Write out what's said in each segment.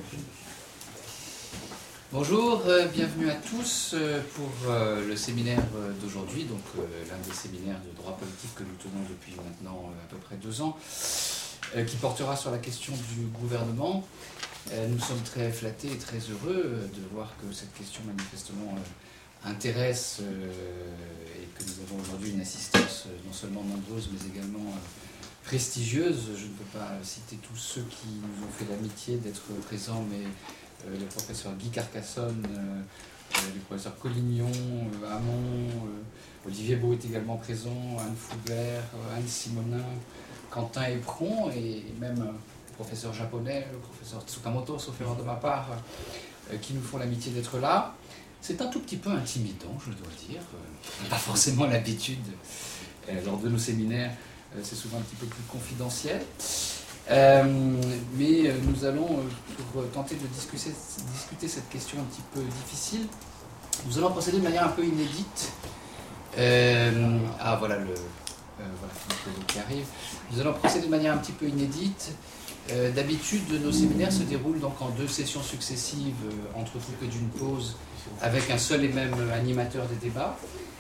Bonjour, bienvenue à tous pour le séminaire d'aujourd'hui, donc l'un des séminaires de droit politique que nous tenons depuis maintenant à peu près 2 ans, qui portera sur la question du gouvernement. Nous sommes très flattés et très heureux de voir que cette question manifestement intéresse et que nous avons aujourd'hui une assistance non seulement nombreuse mais également prestigieuse. Je ne peux pas citer tous ceux qui nous ont fait l'amitié d'être présents, mais le professeur Guy Carcassonne, le professeur Collignon, Hamon, Olivier Beau est également présent, Anne Foubert, Anne Simonin, Quentin Éperon et même le professeur japonais, le professeur Tsukamoto, sauf erreur de ma part, qui nous font l'amitié d'être là. C'est un tout petit peu intimidant, je dois dire. On n'a pas forcément l'habitude lors de nos séminaires, c'est souvent un petit peu plus confidentiel. Mais nous allons, pour tenter de discuter cette question un petit peu difficile, nous allons procéder de manière un peu inédite. Voilà Philippe qui arrive. Nous allons procéder de manière un petit peu inédite. D'habitude, nos séminaires se déroulent donc en 2 sessions successives, entrecoupées d'une pause, avec un seul et même animateur des débats.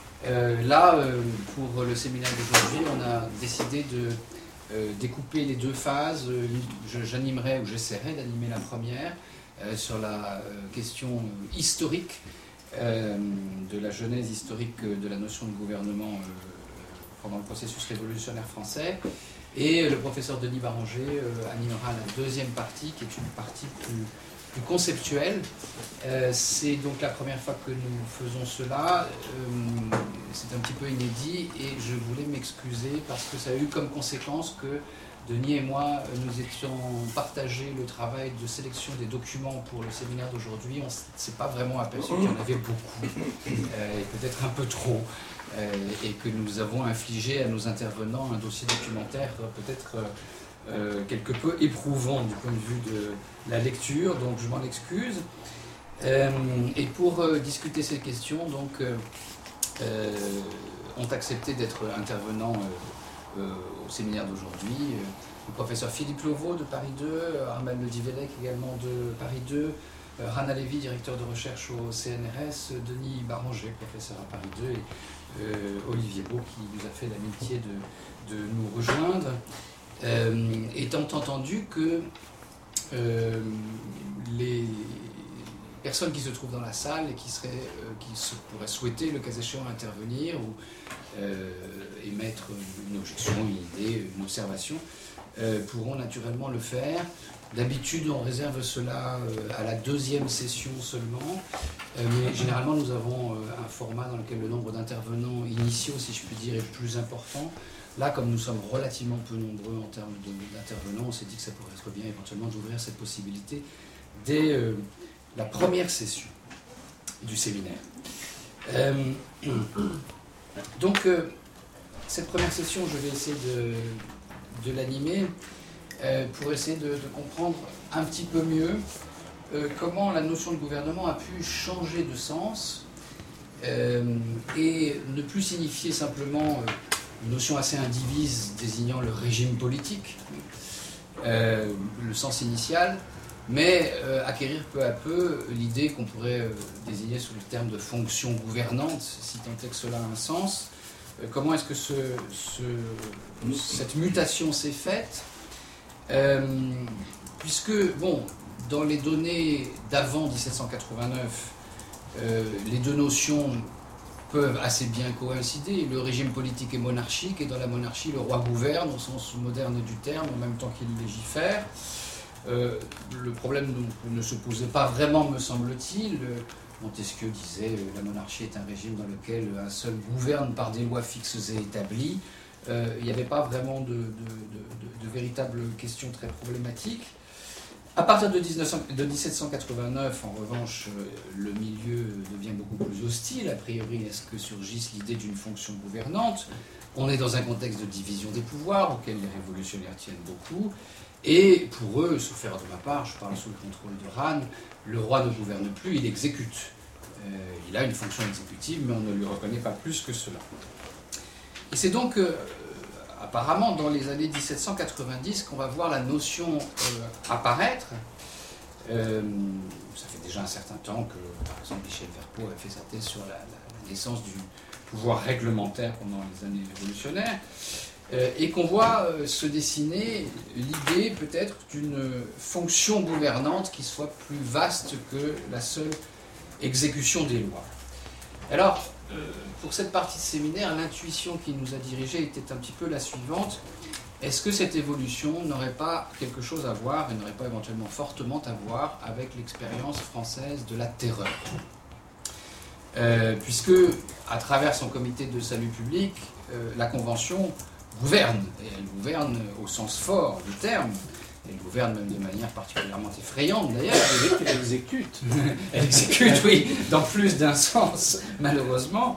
Pour le séminaire d'aujourd'hui, on a décidé de découper les 2 phases. J'animerai, ou j'essaierai d'animer la première sur la question historique, de la genèse historique de la notion de gouvernement pendant le processus révolutionnaire français. Et le professeur Denis Baranger animera la 2e partie, qui est une partie plus conceptuelle. C'est donc la première fois que nous faisons cela. C'est un petit peu inédit et je voulais m'excuser parce que ça a eu comme conséquence que Denis et moi, nous étions partagés le travail de sélection des documents pour le séminaire d'aujourd'hui. On ne s'est pas vraiment aperçu qu'il y en avait beaucoup, et peut-être un peu trop, et que nous avons infligé à nos intervenants un dossier documentaire peut-être quelque peu éprouvant du point de vue de la lecture, donc je m'en excuse. Et pour discuter ces questions, donc, ont accepté d'être intervenants au séminaire d'aujourd'hui le professeur Philippe Loveau de Paris 2, Armel Ledivelec également de Paris 2, Rana Lévy, directeur de recherche au CNRS, Denis Baranger, professeur à Paris 2, et Olivier Beau qui nous a fait l'amitié de nous rejoindre. Étant entendu que les personnes qui se trouvent dans la salle et qui pourraient souhaiter, le cas échéant, intervenir ou émettre une objection, une idée, une observation, pourront naturellement le faire. D'habitude, on réserve cela à la 2e session seulement, mais généralement, nous avons un format dans lequel le nombre d'intervenants initiaux, si je puis dire, est plus important. Là, comme nous sommes relativement peu nombreux en termes d'intervenants, on s'est dit que ça pourrait être bien éventuellement d'ouvrir cette possibilité dès la première session du séminaire. Donc, cette première session, je vais essayer de l'animer pour essayer de comprendre un petit peu mieux comment la notion de gouvernement a pu changer de sens et ne plus signifier simplement une notion assez indivise désignant le régime politique, le sens initial, mais acquérir peu à peu l'idée qu'on pourrait désigner sous le terme de fonction gouvernante, si tant est que cela a un sens. Comment est-ce que cette mutation s'est faite, puisque, bon, dans les données d'avant 1789, les 2 notions peuvent assez bien coïncider. Le régime politique est monarchique, et dans la monarchie, le roi gouverne, au sens moderne du terme, en même temps qu'il légifère. Le problème ne se posait pas vraiment, me semble-t-il. Montesquieu disait « la monarchie est un régime dans lequel un seul gouverne par des lois fixes et établies ». Il n'y avait pas vraiment de véritables questions très problématiques. À partir de 1789, en revanche, le milieu devient beaucoup plus hostile. A priori, est-ce que surgisse l'idée d'une fonction gouvernante? On est dans un contexte de division des pouvoirs, auquel les révolutionnaires tiennent beaucoup. Et pour eux, sauf erreur de ma part, je parle sous le contrôle de Rann, le roi ne gouverne plus, il exécute. Il a une fonction exécutive, mais on ne lui reconnaît pas plus que cela. Et c'est donc apparemment dans les années 1790 qu'on va voir la notion apparaître Ça fait déjà un certain temps que, par exemple, Michel Verpeau a fait sa thèse sur la naissance du pouvoir réglementaire pendant les années révolutionnaires, et qu'on voit se dessiner l'idée peut-être d'une fonction gouvernante qui soit plus vaste que la seule exécution des lois. Alors, pour cette partie de séminaire, l'intuition qui nous a dirigés était un petit peu la suivante. Est-ce que cette évolution n'aurait pas quelque chose à voir, et n'aurait pas éventuellement fortement à voir avec l'expérience française de la terreur ? Puisque, à travers son comité de salut public, la Convention gouverne, et elle gouverne au sens fort du terme, elle gouverne même de manière particulièrement effrayante d'ailleurs. Elle exécute. Elle exécute, oui, dans plus d'un sens, malheureusement.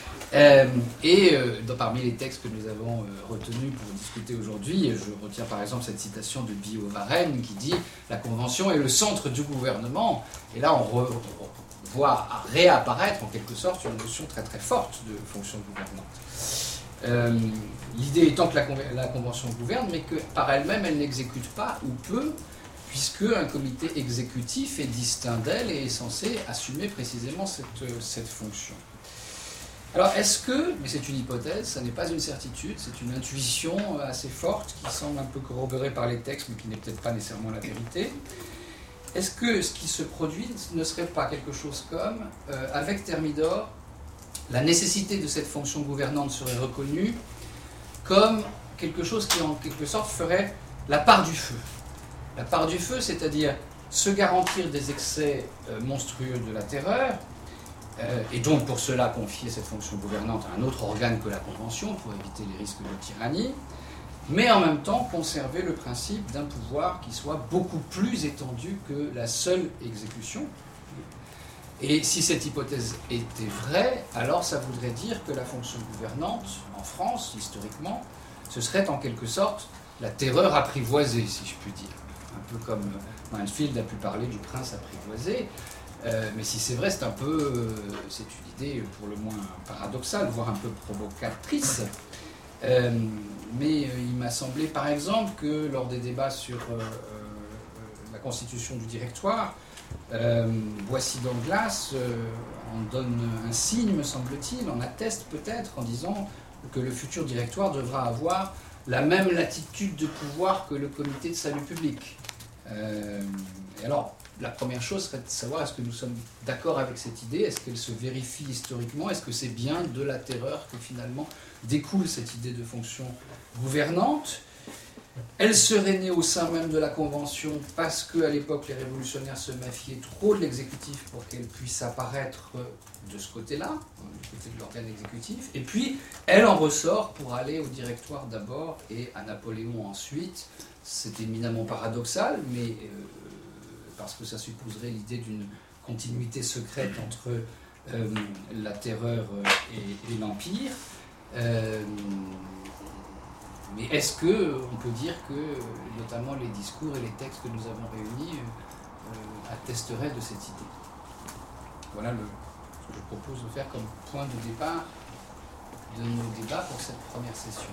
Parmi les textes que nous avons retenus pour discuter aujourd'hui, je retiens par exemple cette citation de Billaud-Varenne qui dit « La Convention est le centre du gouvernement ». Et là, on voit réapparaître en quelque sorte une notion très très forte de fonction gouvernante. L'idée étant que la Convention gouverne, mais que par elle-même, elle n'exécute pas ou peu, puisque un comité exécutif est distinct d'elle et est censé assumer précisément cette fonction. Alors, est-ce que, mais c'est une hypothèse, ça n'est pas une certitude, c'est une intuition assez forte qui semble un peu corroborée par les textes, mais qui n'est peut-être pas nécessairement la vérité. Est-ce que ce qui se produit ne serait pas quelque chose comme, avec Thermidor, la nécessité de cette fonction gouvernante serait reconnue comme quelque chose qui, en quelque sorte, ferait la part du feu. La part du feu, c'est-à-dire se garantir des excès monstrueux de la terreur, et donc pour cela confier cette fonction gouvernante à un autre organe que la Convention pour éviter les risques de tyrannie, mais en même temps conserver le principe d'un pouvoir qui soit beaucoup plus étendu que la seule exécution. Et si cette hypothèse était vraie, alors ça voudrait dire que la fonction gouvernante en France, historiquement, ce serait en quelque sorte la terreur apprivoisée, si je puis dire. Un peu comme Mansfield a pu parler du prince apprivoisé. Mais si c'est vrai, c'est une idée pour le moins paradoxale, voire un peu provocatrice. Mais il m'a semblé, par exemple, que lors des débats sur la constitution du directoire, Boissy d'Anglas en donne un signe, me semble-t-il, en atteste peut-être en disant que le futur directoire devra avoir la même latitude de pouvoir que le comité de salut public. Et alors, la première chose serait de savoir est-ce que nous sommes d'accord avec cette idée, est-ce qu'elle se vérifie historiquement, est-ce que c'est bien de la terreur que finalement découle cette idée de fonction gouvernante. Elle serait née au sein même de la Convention parce qu'à l'époque les révolutionnaires se méfiaient trop de l'exécutif pour qu'elle puisse apparaître de ce côté-là, du côté de l'organe exécutif, et puis elle en ressort pour aller au directoire d'abord et à Napoléon ensuite. C'est éminemment paradoxal, mais parce que ça supposerait l'idée d'une continuité secrète entre la terreur et l'Empire. Mais est-ce qu'on peut dire que, notamment les discours et les textes que nous avons réunis, attesteraient de cette idée ? Voilà ce que je propose de faire comme point de départ de nos débats pour cette première session.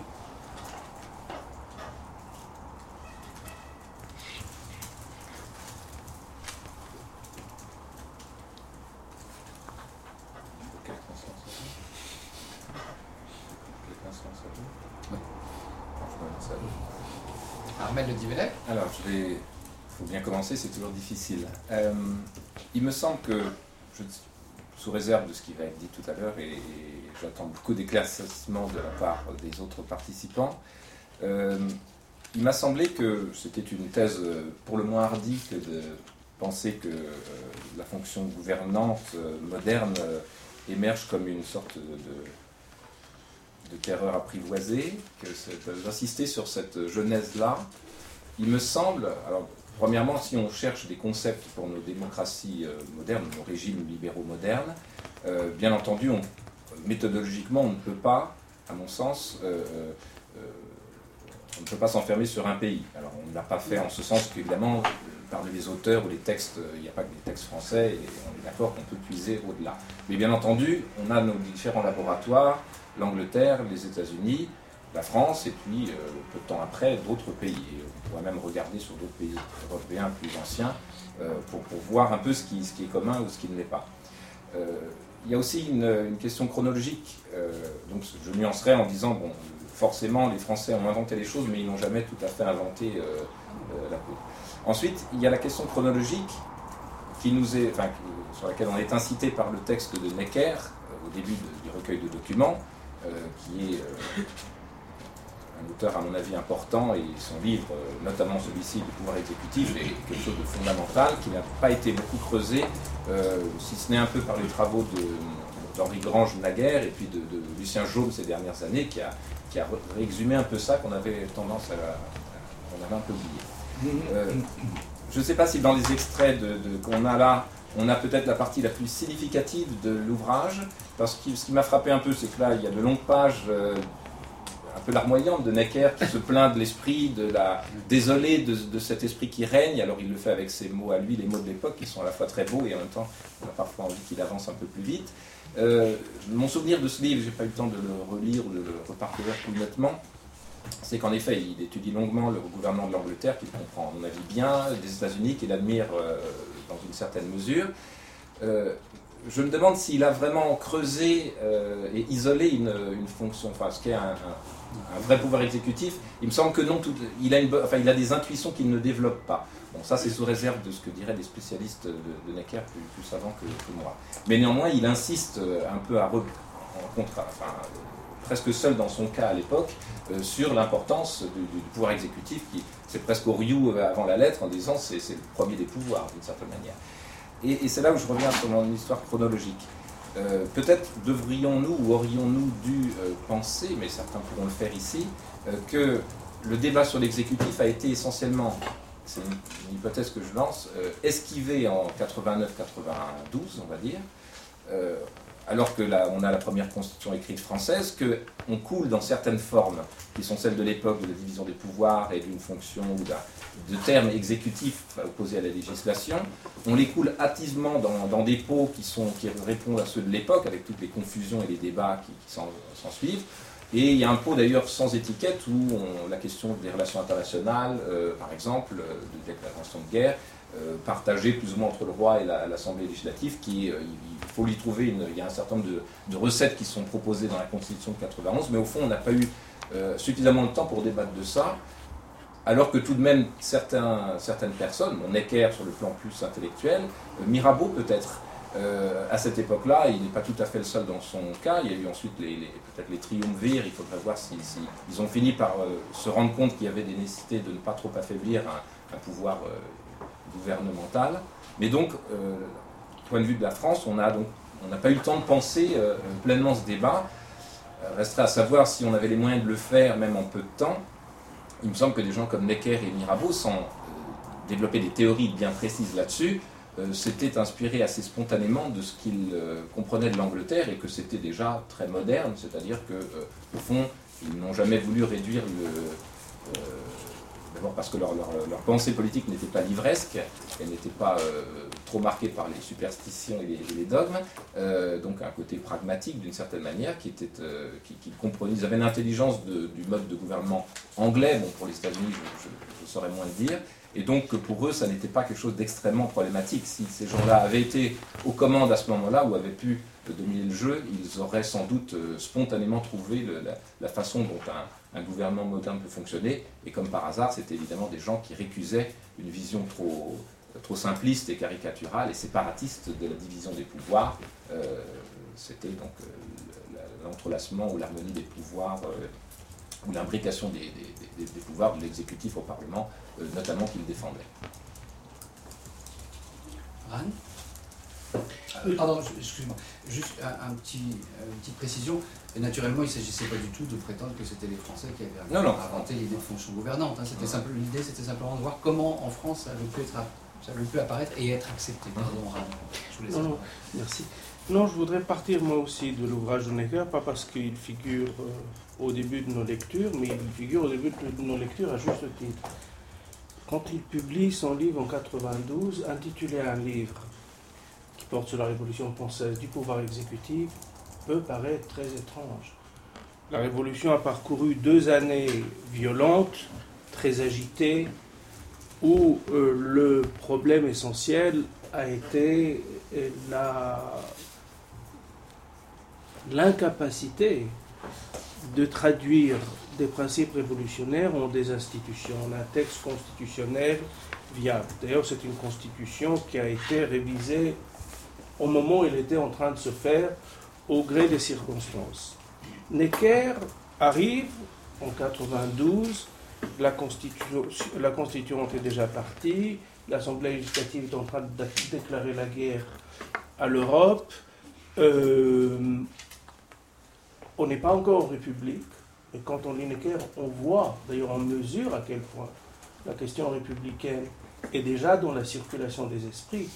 Armel Le Divelet. Alors, il faut bien commencer, c'est toujours difficile. Il me semble que, sous réserve de ce qui va être dit tout à l'heure, et j'attends beaucoup d'éclaircissements de la part des autres participants, il m'a semblé que c'était une thèse pour le moins hardie que de penser que la fonction gouvernante moderne émerge comme une sorte de terreur apprivoisée, que d'insister sur cette genèse-là. Il me semble, alors premièrement, si on cherche des concepts pour nos démocraties modernes, nos régimes libéraux modernes, bien entendu, méthodologiquement, on ne peut pas, à mon sens, on ne peut pas s'enfermer sur un pays. Alors on ne l'a pas fait en ce sens qu'évidemment, parmi les auteurs ou les textes, il n'y a pas que des textes français, et on est d'accord qu'on peut puiser au-delà. Mais bien entendu, on a nos différents laboratoires, l'Angleterre, les États-Unis, la France, et puis peu de temps après, d'autres pays. Et on pourrait même regarder sur d'autres pays européens plus anciens pour voir un peu ce qui est commun ou ce qui ne l'est pas. Il y a aussi une question chronologique, donc je nuancerais en disant, bon, forcément les Français ont inventé les choses, mais ils n'ont jamais tout à fait inventé la poudre. Ensuite, il y a la question chronologique sur laquelle on est incité par le texte de Necker, au début du recueil de documents, qui est un auteur à mon avis important, et son livre, notamment celui-ci, du pouvoir exécutif, est quelque chose de fondamental, qui n'a pas été beaucoup creusé, si ce n'est un peu par les travaux d'Henri Grange naguère, et puis de Lucien Jaume ces dernières années, qui a réexhumé un peu ça, qu'on avait tendance on avait un peu oublié. Je ne sais pas si dans les extraits qu'on a là, on a peut-être la partie la plus significative de l'ouvrage, parce que ce qui m'a frappé un peu, c'est que là, il y a de longues pages un peu larmoyantes de Necker qui se plaint de l'esprit, désolé de cet esprit qui règne. Alors il le fait avec ses mots à lui, les mots de l'époque, qui sont à la fois très beaux et en même temps, on a parfois envie qu'il avance un peu plus vite. Mon souvenir de ce livre, je n'ai pas eu le temps de le relire ou de le reparcourir tout nettement, c'est qu'en effet, il étudie longuement le gouvernement de l'Angleterre, qu'il comprend, à mon avis, bien, des États-Unis, qu'il admire dans une certaine mesure. Je me demande s'il a vraiment creusé et isolé une fonction, enfin, ce qu'est un vrai pouvoir exécutif. Il me semble que non, il a des intuitions qu'il ne développe pas. Bon, ça, c'est sous réserve de ce que diraient les spécialistes de Necker plus savants que moi. Mais néanmoins, il insiste un peu presque seul dans son cas à l'époque, sur l'importance du pouvoir exécutif, qui c'est presque Oriou avant la lettre, en disant c'est le premier des pouvoirs, d'une certaine manière. Et c'est là où je reviens sur mon histoire chronologique. Peut-être devrions-nous ou aurions-nous dû penser, mais certains pourront le faire ici, que le débat sur l'exécutif a été essentiellement, c'est une hypothèse que je lance, esquivé en 89-92, on va dire, alors que là, on a la première constitution écrite française, qu'on coule dans certaines formes, qui sont celles de l'époque de la division des pouvoirs et d'une fonction ou de termes exécutifs opposés à la législation, on les coule hâtivement dans des pots qui répondent à ceux de l'époque, avec toutes les confusions et les débats qui s'en suivent. Et il y a un pot d'ailleurs sans étiquette où la question des relations internationales, par exemple, de déclaration de guerre, partagée plus ou moins entre le roi et l'Assemblée législative, il faut lui trouver, il y a un certain nombre de recettes qui sont proposées dans la Constitution de 91, mais au fond on n'a pas eu suffisamment de temps pour débattre de ça, alors que tout de même certaines personnes, Necker sur le plan plus intellectuel, Mirabeau peut-être, à cette époque-là, il n'est pas tout à fait le seul dans son cas, il y a eu ensuite peut-être les triumvirs, il faudrait voir si ils ont fini par se rendre compte qu'il y avait des nécessités de ne pas trop affaiblir un pouvoir gouvernemental. Mais donc, du point de vue de la France, on n'a pas eu le temps de penser pleinement ce débat. Resterait à savoir si on avait les moyens de le faire, même en peu de temps. Il me semble que des gens comme Necker et Mirabeau, sans développer des théories bien précises là-dessus, s'étaient inspirés assez spontanément de ce qu'ils comprenaient de l'Angleterre et que c'était déjà très moderne, c'est-à-dire qu'au fond, ils n'ont jamais voulu réduire d'abord parce que leur pensée politique n'était pas livresque, elle n'était pas trop marquée par les superstitions et les dogmes, donc un côté pragmatique d'une certaine manière, qui comprenait, ils avaient une intelligence du mode de gouvernement anglais, bon pour les États-Unis je saurais moins le dire, et donc pour eux ça n'était pas quelque chose d'extrêmement problématique. Si ces gens-là avaient été aux commandes à ce moment-là ou avaient pu dominer le jeu, ils auraient sans doute spontanément trouvé la façon dont un gouvernement moderne peut fonctionner, et comme par hasard, c'était évidemment des gens qui récusaient une vision trop simpliste et caricaturale et séparatiste de la division des pouvoirs. C'était donc l'entrelacement ou l'harmonie des pouvoirs, ou l'imbrication des pouvoirs de l'exécutif au Parlement, notamment qu'ils défendaient. Anne ? Pardon, excuse-moi, juste une petite précision. Et naturellement, il ne s'agissait pas du tout de prétendre que c'était les Français qui avaient inventé l'idée de fonction gouvernante. Hein. L'idée, c'était simplement de voir comment en France ça avait pu apparaître et être accepté. Pardon, je vous laisse. Non, merci. Non, je voudrais partir moi aussi de l'ouvrage de Necker, pas parce qu'il figure au début de nos lectures, mais il figure au début de nos lectures à juste titre. Quand il publie son livre en 92, intitulé un livre qui porte sur la Révolution française du pouvoir exécutif, peut paraître très étrange. La révolution a parcouru 2 années violentes, très agitées, où le problème essentiel a été l'incapacité de traduire des principes révolutionnaires en des institutions, en un texte constitutionnel viable. D'ailleurs, c'est une constitution qui a été révisée au moment où elle était en train de se faire, au gré des circonstances. Necker arrive en 92, la constituante est déjà partie, l'Assemblée législative est en train de déclarer la guerre à l'Europe. On n'est pas encore en République, et quand on lit Necker, on voit, d'ailleurs on mesure à quel point la question républicaine est déjà dans la circulation des esprits.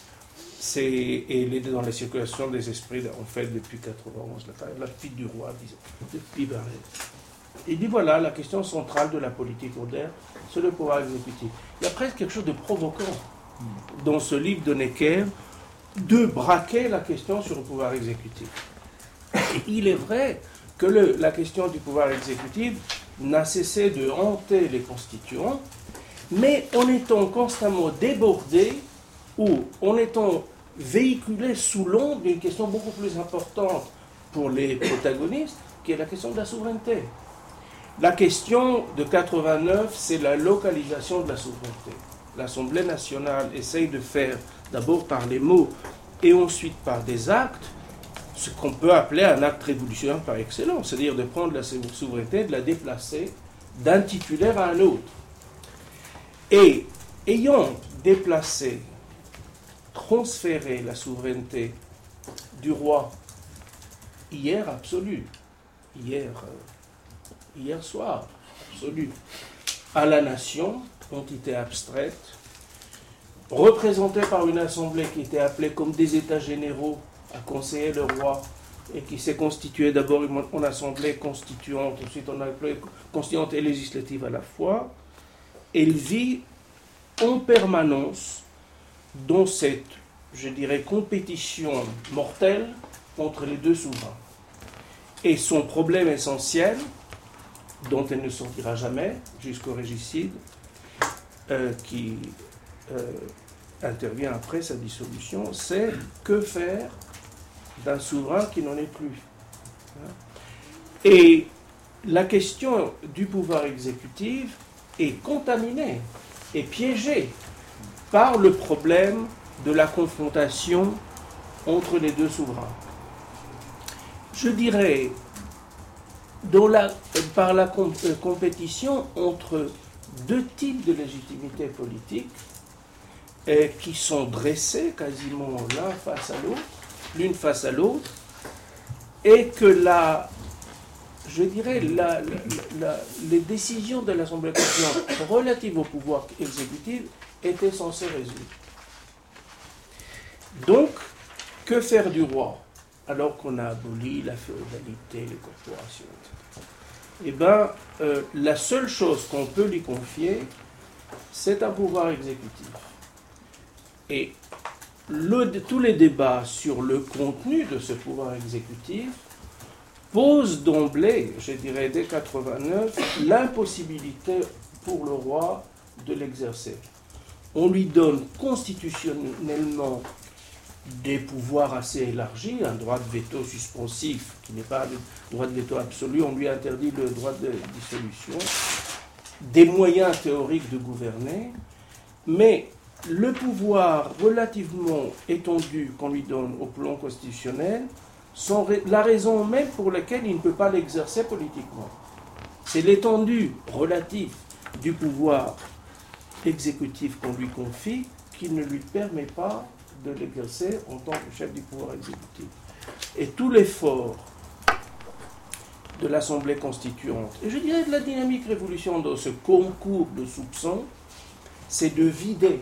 Et elle est dans la circulation des esprits, en fait, depuis 91, la fille du roi, depuis Barrès. Il dit voilà, la question centrale de la politique moderne, c'est le pouvoir exécutif. Il y a presque quelque chose de provoquant dans ce livre de Necker de braquer la question sur le pouvoir exécutif. Et il est vrai que la question du pouvoir exécutif n'a cessé de hanter les constituants, mais en étant constamment débordé ou en étant véhiculé sous l'ombre d'une question beaucoup plus importante pour les protagonistes, qui est la question de la souveraineté. La question de 89, c'est la localisation de la souveraineté. L'Assemblée nationale essaye de faire, d'abord par les mots et ensuite par des actes, ce qu'on peut appeler un acte révolutionnaire par excellence, c'est-à-dire de prendre la souveraineté, de la déplacer d'un titulaire à un autre. Et ayant déplacé, transféré la souveraineté du roi hier absolu, hier soir absolu, à la nation, entité abstraite, représentée par une assemblée qui était appelée comme des États généraux à conseiller le roi et qui s'est constituée d'abord en assemblée constituante, ensuite on a appelé constituante et législative à la fois. Elle vit en permanence dans cette, je dirais, compétition mortelle entre les deux souverains. Et son problème essentiel, dont elle ne sortira jamais jusqu'au régicide, qui intervient après sa dissolution, c'est que faire d'un souverain qui n'en est plus. Et la question du pouvoir exécutif est contaminée et piégée par le problème de la confrontation entre les deux souverains. Je dirais, par la compétition entre 2 types de légitimité politique qui sont dressés quasiment l'une face à l'autre, et que les décisions de l'Assemblée constituante relatives au pouvoir exécutif étaient censées résoudre. Donc, que faire du roi alors qu'on a aboli la féodalité, les corporations, etc. Eh bien, la seule chose qu'on peut lui confier, c'est un pouvoir exécutif. Et tous les débats sur le contenu de ce pouvoir exécutif posent d'emblée, je dirais dès 89, l'impossibilité pour le roi de l'exercer. On lui donne constitutionnellement des pouvoirs assez élargis, un droit de veto suspensif qui n'est pas un droit de veto absolu, on lui interdit le droit de dissolution, des moyens théoriques de gouverner, mais le pouvoir relativement étendu qu'on lui donne au plan constitutionnel, la raison même pour laquelle il ne peut pas l'exercer politiquement. C'est l'étendue relative du pouvoir exécutif qu'on lui confie qui ne lui permet pas de l'exercer en tant que chef du pouvoir exécutif. Et tout l'effort de l'Assemblée constituante, et je dirais de la dynamique révolutionnaire dans ce concours de soupçons, c'est de vider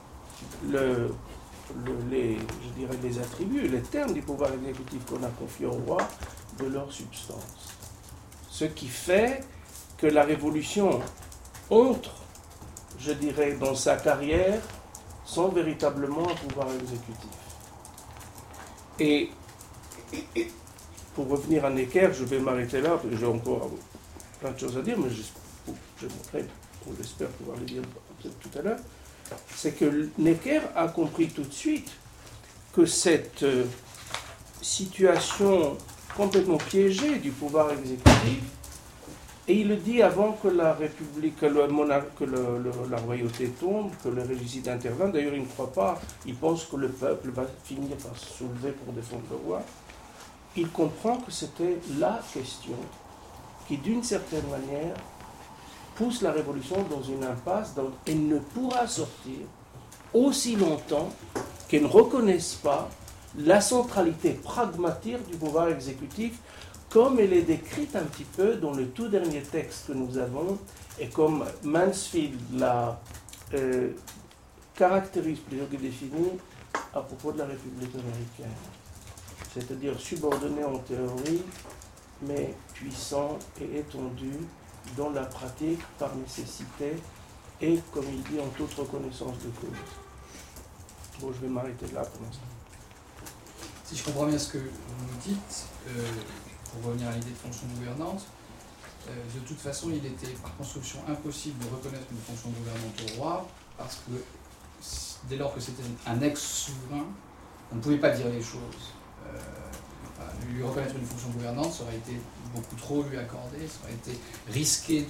les attributs, les termes du pouvoir exécutif qu'on a confiés au roi de leur substance. Ce qui fait que la révolution entre, je dirais, dans sa carrière sans véritablement un pouvoir exécutif. Et pour revenir à Necker, je vais m'arrêter là, parce que j'ai encore plein de choses à dire, mais je montrerai, j'espère pouvoir les dire tout à l'heure, c'est que Necker a compris tout de suite que cette situation complètement piégée du pouvoir exécutif, et il le dit avant que la République, que la royauté tombe, que le régicide intervienne. D'ailleurs, il ne croit pas, il pense que le peuple va finir par se soulever pour défendre le roi. Il comprend que c'était la question qui, d'une certaine manière, pousse la révolution dans une impasse dont elle ne pourra sortir aussi longtemps qu'elle ne reconnaisse pas la centralité pragmatique du pouvoir exécutif, comme elle est décrite un petit peu dans le tout dernier texte que nous avons, et comme Mansfield la caractérise plutôt que définit à propos de la République américaine. C'est-à-dire subordonné en théorie, mais puissant et étendu dans la pratique par nécessité et, comme il dit, en toute reconnaissance de cause. Bon, je vais m'arrêter là pour l'instant. Si je comprends bien ce que vous nous dites, pour revenir à l'idée de fonction gouvernante, de toute façon, il était par construction impossible de reconnaître une fonction gouvernante au roi, parce que dès lors que c'était un ex-souverain, on ne pouvait pas dire les choses. Lui reconnaître une fonction gouvernante, ça aurait été beaucoup trop lui accorder, ça aurait été risqué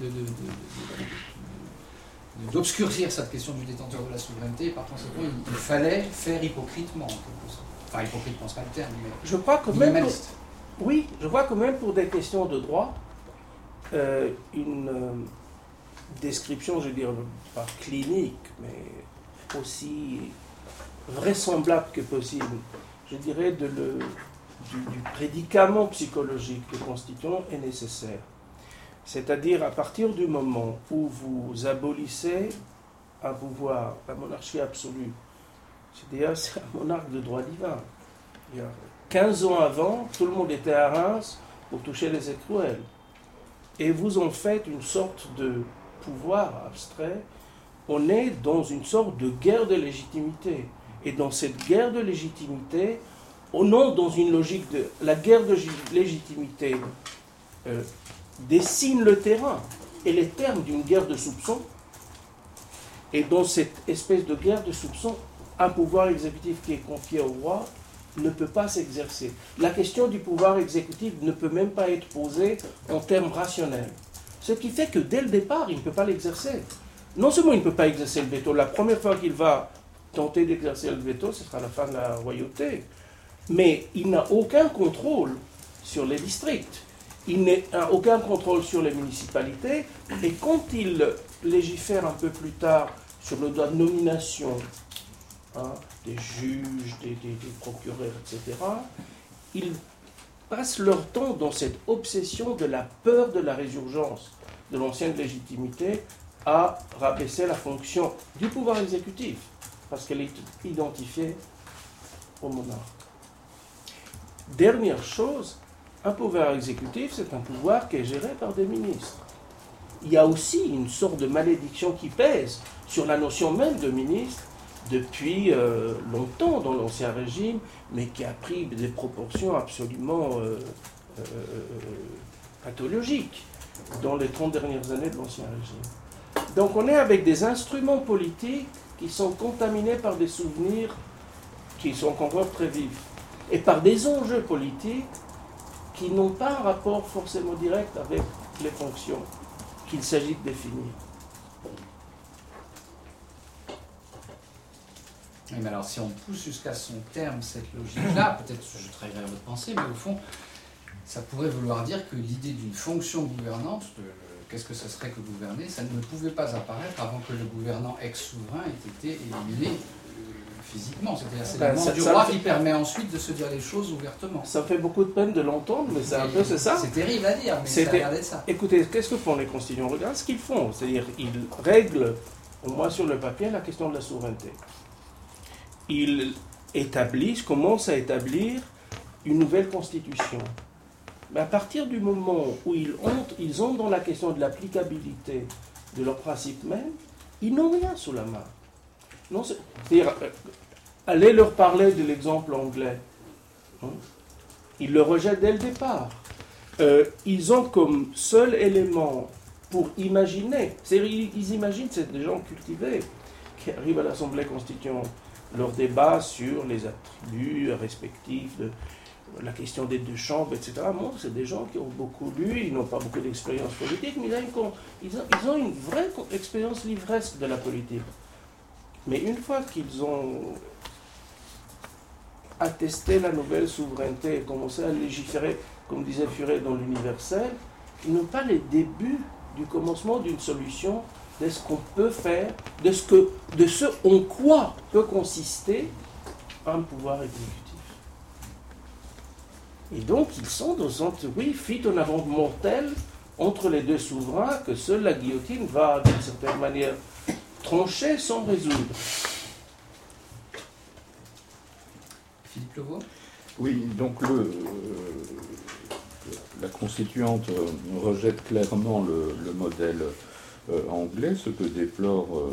d'obscurcir cette question du détenteur de la souveraineté, et par conséquent, il fallait faire hypocritement, en quelque sorte. Enfin, hypocritement, ce n'est pas le terme, mais je crois que même oui, je crois que même pour des questions de droit, une description, je veux dire, pas clinique, mais aussi vraisemblable que possible, je dirais, du prédicament psychologique que constituant est nécessaire. C'est-à-dire, à partir du moment où vous abolissez un pouvoir, la monarchie absolue, c'est-à-dire c'est un monarque de droit divin. Il y a 15 ans avant, tout le monde était à Reims pour toucher les écrouelles. Et vous en faites une sorte de pouvoir abstrait. On est dans une sorte de guerre de légitimité. Et dans cette guerre de légitimité, on est dans une logique de... La guerre de légitimité dessine le terrain et les termes d'une guerre de soupçon. Et dans cette espèce de guerre de soupçon, un pouvoir exécutif qui est confié au roi ne peut pas s'exercer. La question du pouvoir exécutif ne peut même pas être posée en termes rationnels. Ce qui fait que dès le départ, il ne peut pas l'exercer. Non seulement il ne peut pas exercer le veto, la première fois qu'il va tenter d'exercer le veto, ce sera la fin de la royauté, mais il n'a aucun contrôle sur les districts. Il n'a aucun contrôle sur les municipalités, et quand il légifère un peu plus tard sur le droit de nomination, des juges, des procureurs, etc., ils passent leur temps dans cette obsession de la peur de la résurgence de l'ancienne légitimité à rabaisser la fonction du pouvoir exécutif, parce qu'elle est identifiée au monarque. Dernière chose, un pouvoir exécutif, c'est un pouvoir qui est géré par des ministres. Il y a aussi une sorte de malédiction qui pèse sur la notion même de ministre depuis longtemps dans l'Ancien Régime, mais qui a pris des proportions absolument pathologiques dans les 30 dernières années de l'Ancien Régime. Donc on est avec des instruments politiques qui sont contaminés par des souvenirs qui sont encore très vifs, et par des enjeux politiques qui n'ont pas un rapport forcément direct avec les fonctions qu'il s'agit de définir. Oui, mais alors si on pousse jusqu'à son terme cette logique-là, peut-être je trahirai votre pensée, mais au fond, ça pourrait vouloir dire que l'idée d'une fonction gouvernante, qu'est-ce que ce serait que gouverner, ça ne pouvait pas apparaître avant que le gouvernant ex-souverain ait été éliminé physiquement. C'est-à-dire c'est le monde du roi qui permet ensuite de se dire les choses ouvertement. Ça fait beaucoup de peine de l'entendre, mais c'est un peu c'est ça. C'est terrible à dire, mais ça a l'air d'être ça. Écoutez, qu'est-ce que font les constituants? Regarde ce qu'ils font. C'est-à-dire ils règlent, au moins sur le papier, la question de la souveraineté. Ils commencent à établir une nouvelle constitution. Mais à partir du moment où ils ont dans la question de l'applicabilité de leurs principes même, ils n'ont rien sous la main. Non, c'est-à-dire, allez leur parler de l'exemple anglais. Ils le rejettent dès le départ. Ils ont comme seul élément pour imaginer, ils imaginent, c'est des gens cultivés qui arrivent à l'Assemblée constituante, leur débat sur les attributs respectifs de la question des deux chambres, etc. Bon, c'est des gens qui ont beaucoup lu, ils n'ont pas beaucoup d'expérience politique, mais ils ont une vraie expérience livresque de la politique. Mais une fois qu'ils ont attesté la nouvelle souveraineté et commencé à légiférer, comme disait Furet, dans l'universel, ils n'ont pas les débuts du commencement d'une solution de ce qu'on peut faire, de ce en quoi peut consister un pouvoir exécutif. Et donc, ils sont dans un fit en avant mortel entre les deux souverains que seule la guillotine va, d'une certaine manière, trancher sans résoudre. Philippe Levoix ? Oui, donc la constituante rejette clairement le modèle anglais, ce que déplore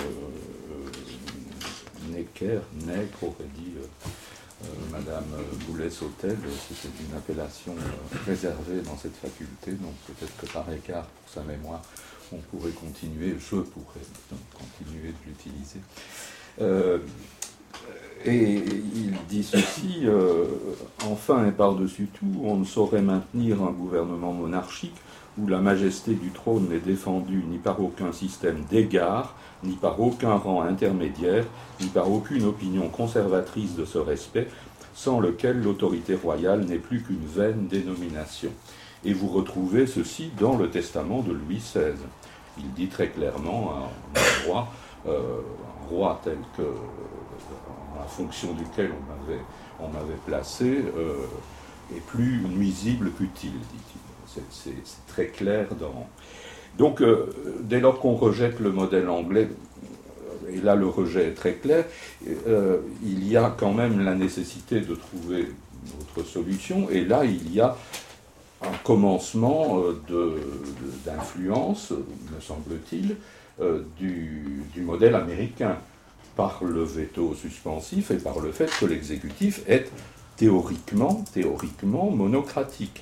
Necker aurait dit Madame Boulay-Sautel, c'était une appellation réservée dans cette faculté, donc peut-être que par écart pour sa mémoire, on pourrait continuer, je pourrais donc continuer de l'utiliser. Et il dit ceci, enfin et par-dessus tout, on ne saurait maintenir un gouvernement monarchique où la majesté du trône n'est défendue ni par aucun système d'égard, ni par aucun rang intermédiaire, ni par aucune opinion conservatrice de ce respect, sans lequel l'autorité royale n'est plus qu'une vaine dénomination. Et vous retrouvez ceci dans le testament de Louis XVI. Il dit très clairement un roi tel que la fonction duquel on m'avait placé est plus nuisible qu'utile, dit-il. C'est très clair dans... Donc, dès lors qu'on rejette le modèle anglais, et là le rejet est très clair, il y a quand même la nécessité de trouver une autre solution, et là il y a un commencement d'influence, me semble-t-il, du modèle américain, par le veto suspensif et par le fait que l'exécutif est théoriquement monocratique.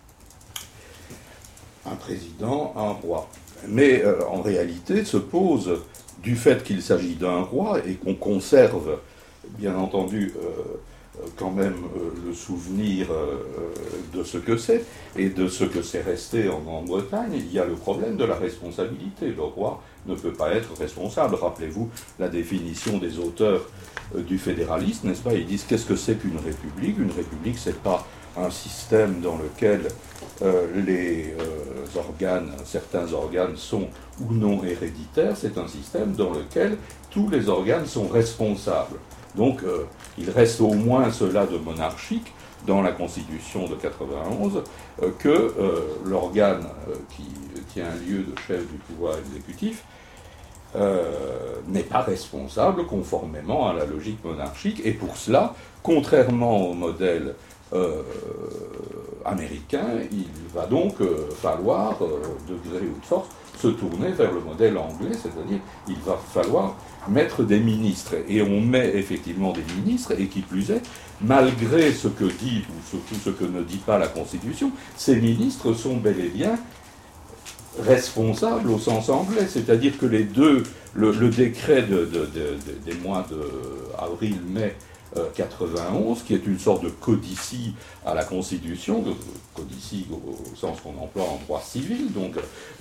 Un président, un roi. Mais en réalité se pose, du fait qu'il s'agit d'un roi et qu'on conserve, bien entendu, quand même le souvenir de ce que c'est et de ce que c'est resté en Grande-Bretagne, il y a le problème de la responsabilité. Le roi ne peut pas être responsable. Rappelez-vous la définition des auteurs du fédéralisme, n'est-ce pas? Ils disent qu'est-ce que c'est qu'une république? Une république, c'est pas un système dans lequel certains organes sont ou non héréditaires, c'est un système dans lequel tous les organes sont responsables. Donc, il reste au moins cela de monarchique dans la Constitution de 91, que l'organe qui tient lieu de chef du pouvoir exécutif n'est pas responsable conformément à la logique monarchique, et pour cela, contrairement au modèle américain, il va donc falloir, de gré ou de force, se tourner vers le modèle anglais, c'est-à-dire il va falloir mettre des ministres, et on met effectivement des ministres, et qui plus est, malgré ce que dit, ou surtout ce que ne dit pas la Constitution, ces ministres sont bel et bien responsables au sens anglais, c'est-à-dire que le décret des mois d'avril-mai 91, qui est une sorte de codicie à la Constitution, codicie au sens qu'on emploie en droit civil, donc,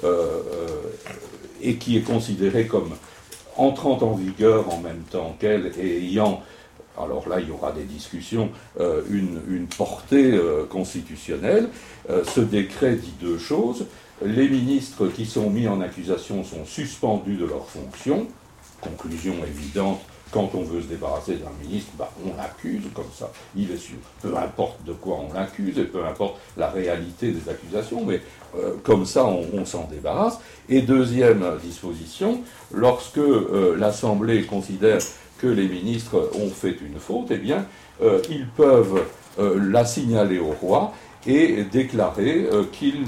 et qui est considéré comme entrant en vigueur en même temps qu'elle et ayant, alors là il y aura des discussions, une portée constitutionnelle. Ce décret dit deux choses. Les ministres qui sont mis en accusation sont suspendus de leurs fonctions. Conclusion évidente, quand on veut se débarrasser d'un ministre, on l'accuse comme ça, il est sûr. Peu importe de quoi on l'accuse et peu importe la réalité des accusations, mais comme ça on s'en débarrasse. Et deuxième disposition, lorsque l'Assemblée considère que les ministres ont fait une faute, eh bien ils peuvent l'a signalé au roi et déclaré qu'ils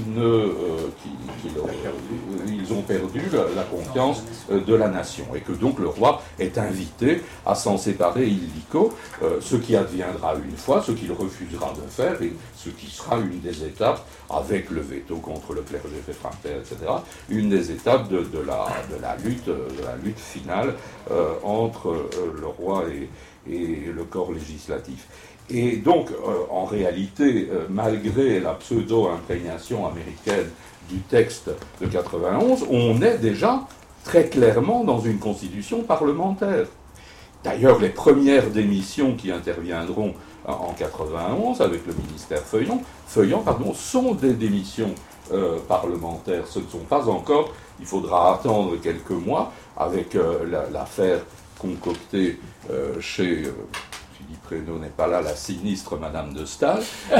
ont perdu la confiance de la nation, et que donc le roi est invité à s'en séparer illico, ce qui adviendra une fois, ce qu'il refusera de faire, et ce qui sera une des étapes, avec le veto contre le clergé réfractaire, etc., une des étapes de la lutte finale entre le roi et le corps législatif. Et donc, en réalité, malgré la pseudo-imprégnation américaine du texte de 91, on est déjà très clairement dans une constitution parlementaire. D'ailleurs, les premières démissions qui interviendront en 91 avec le ministère Feuillon, sont des démissions parlementaires. Ce ne sont pas encore, il faudra attendre quelques mois avec l'affaire concoctée chez... Philippe Reynaud n'est pas là, la sinistre Madame de Staël,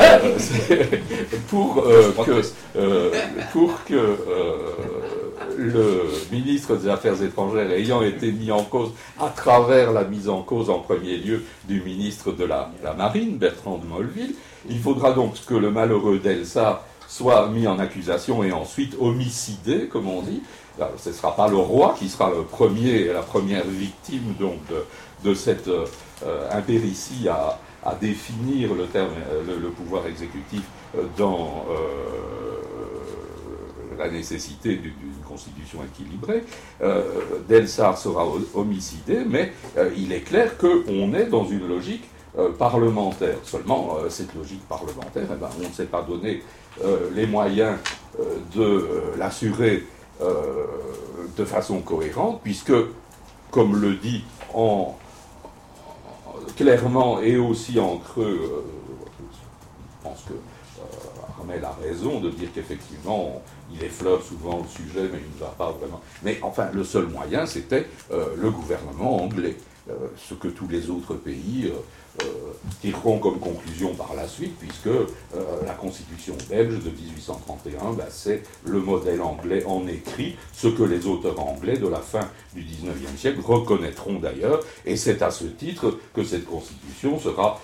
pour que le ministre des Affaires étrangères ayant été mis en cause à travers la mise en cause en premier lieu du ministre de la Marine, Bertrand de Molleville, il faudra donc que le malheureux Delsart soit mis en accusation et ensuite homicidé, comme on dit. Alors, ce ne sera pas le roi qui sera la première victime donc, de cette impéritie à définir le pouvoir exécutif dans la nécessité d'une constitution équilibrée. Delsart sera homicidé, mais il est clair qu'on est dans une logique parlementaire. Seulement, cette logique parlementaire, on ne s'est pas donné les moyens de l'assurer de façon cohérente, puisque, comme le dit clairement et aussi en creux, je pense que Armel a raison de dire qu'effectivement il effleure souvent le sujet, mais il ne va pas vraiment. Mais enfin, le seul moyen, c'était le gouvernement anglais, ce que tous les autres pays tireront comme conclusion par la suite, puisque la constitution belge de 1831, c'est le modèle anglais en écrit, ce que les auteurs anglais de la fin du XIXe siècle reconnaîtront d'ailleurs, et c'est à ce titre que cette constitution sera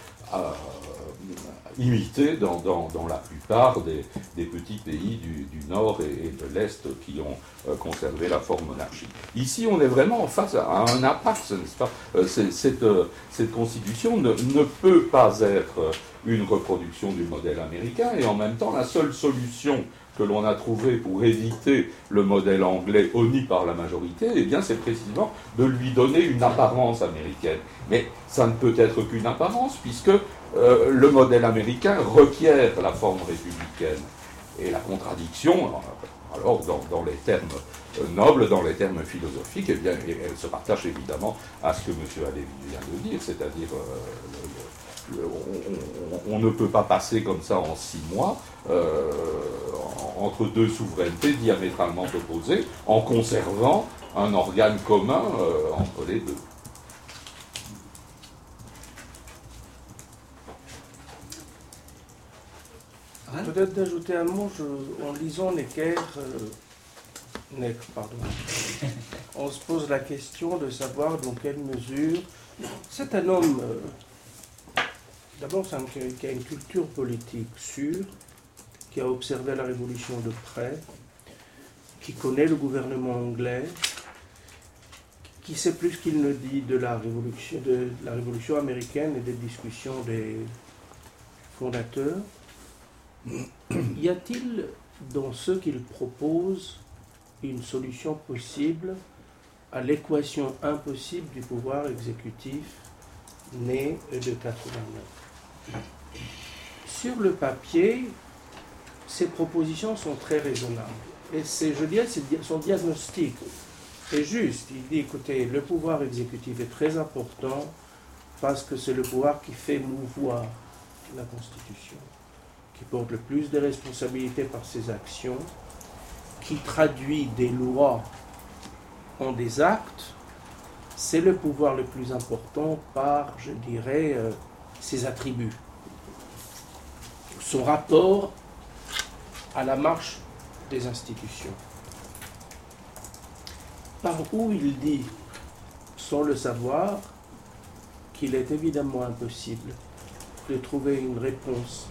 imitée dans la plupart des petits pays du Nord et de l'Est qui ont conservé la forme monarchique. Ici, on est vraiment face à un impasse, n'est-ce pas ? Cette constitution ne peut pas être une reproduction du modèle américain, et en même temps, la seule solution que l'on a trouvée pour éviter le modèle anglais honni par la majorité, eh bien, c'est précisément de lui donner une apparence américaine. Mais ça ne peut être qu'une apparence, puisque le modèle américain requiert la forme républicaine. Et la contradiction, alors dans les termes nobles, dans les termes philosophiques, eh bien, elle se partage évidemment à ce que M. Halévy vient de dire, c'est-à-dire on ne peut pas passer comme ça en 6 mois entre deux souverainetés diamétralement opposées en conservant un organe commun entre les deux. Peut-être d'ajouter un mot, en lisant Necker, on se pose la question de savoir dans quelle mesure c'est un homme, d'abord c'est un qui a une culture politique sûre, qui a observé la Révolution de près, qui connaît le gouvernement anglais, qui sait plus qu'il ne dit de la Révolution américaine et des discussions des fondateurs. Y a-t-il dans ce qu'il propose une solution possible à l'équation impossible du pouvoir exécutif né de 89? Sur le papier, ces propositions sont très raisonnables. Et je dirais que son diagnostic est juste. Il dit, écoutez, le pouvoir exécutif est très important parce que c'est le pouvoir qui fait mouvoir la Constitution, qui porte le plus de responsabilités par ses actions, qui traduit des lois en des actes. C'est le pouvoir le plus important par, je dirais, ses attributs. Son rapport à la marche des institutions. Par où il dit, sans le savoir, qu'il est évidemment impossible de trouver une réponse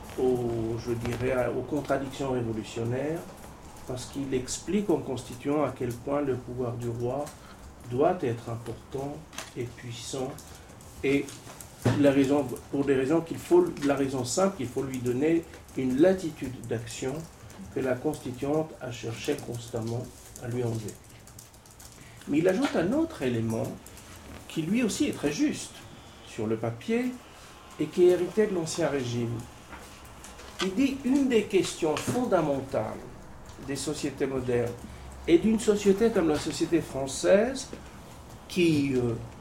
aux contradictions révolutionnaires, parce qu'il explique en constituant à quel point le pouvoir du roi doit être important et puissant, et pour des raisons la raison simple qu'il faut lui donner une latitude d'action que la constituante a cherché constamment à lui enlever. Mais il ajoute un autre élément qui lui aussi est très juste sur le papier et qui est hérité de l'Ancien Régime. Il dit une des questions fondamentales des sociétés modernes et d'une société comme la société française qui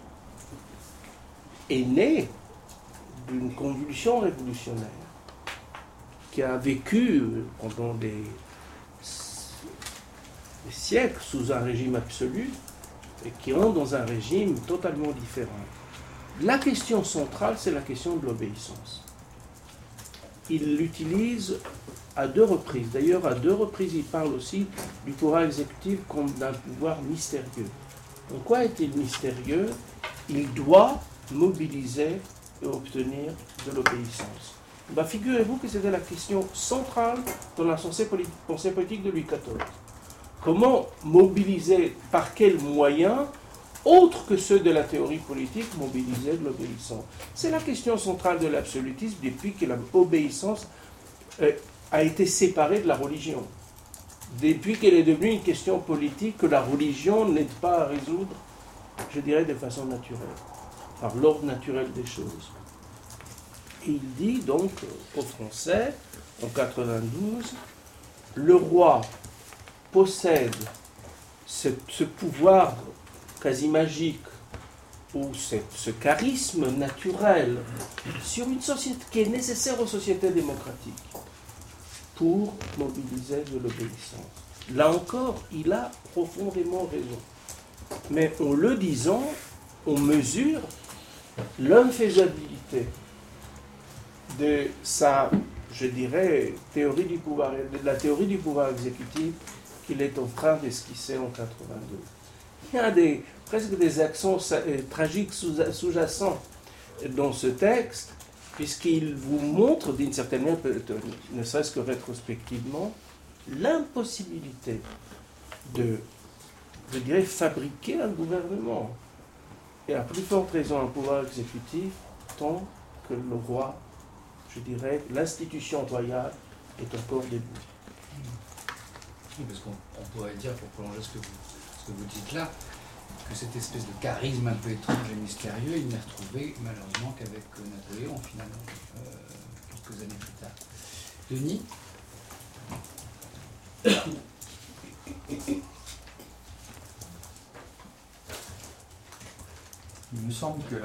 est née d'une convulsion révolutionnaire, qui a vécu pendant des siècles sous un régime absolu et qui ont dans un régime totalement différent. La question centrale, c'est la question de l'obéissance. Il l'utilise à 2 reprises. D'ailleurs, à 2 reprises, il parle aussi du pouvoir exécutif comme d'un pouvoir mystérieux. En quoi est-il mystérieux? Il doit mobiliser et obtenir de l'obéissance. Ben, figurez-vous que c'était la question centrale dans la pensée politique de Louis XIV. Comment mobiliser, par quels moyens, autres que ceux de la théorie politique, mobiliser de l'obéissance? C'est la question centrale de l'absolutisme depuis que l'obéissance a été séparée de la religion. Depuis qu'elle est devenue une question politique que la religion n'aide pas à résoudre, je dirais de façon naturelle, par l'ordre naturel des choses. Et il dit donc aux Français, en 92, le roi possède ce pouvoir quasi magique ou ce charisme naturel sur une société qui est nécessaire aux sociétés démocratiques pour mobiliser de l'obéissance. Là encore, il a profondément raison. Mais en le disant, on mesure l'infaisabilité de sa, je dirais, théorie du pouvoir, de la théorie du pouvoir exécutif qu'il est en train d'esquisser en 82. Il y a presque des accents tragiques sous-jacents dans ce texte, puisqu'il vous montre d'une certaine manière, ne serait-ce que rétrospectivement, l'impossibilité de, je dirais, fabriquer un gouvernement. Et à plus forte raison un pouvoir exécutif, tant que le roi, je dirais, l'institution royale est encore debout. Oui, parce qu'on pourrait dire, pour prolonger ce que vous dites là, que cette espèce de charisme un peu étrange et mystérieux, il n'est retrouvé malheureusement qu'avec Napoléon, finalement, quelques années plus tard. Denis ? Il me semble que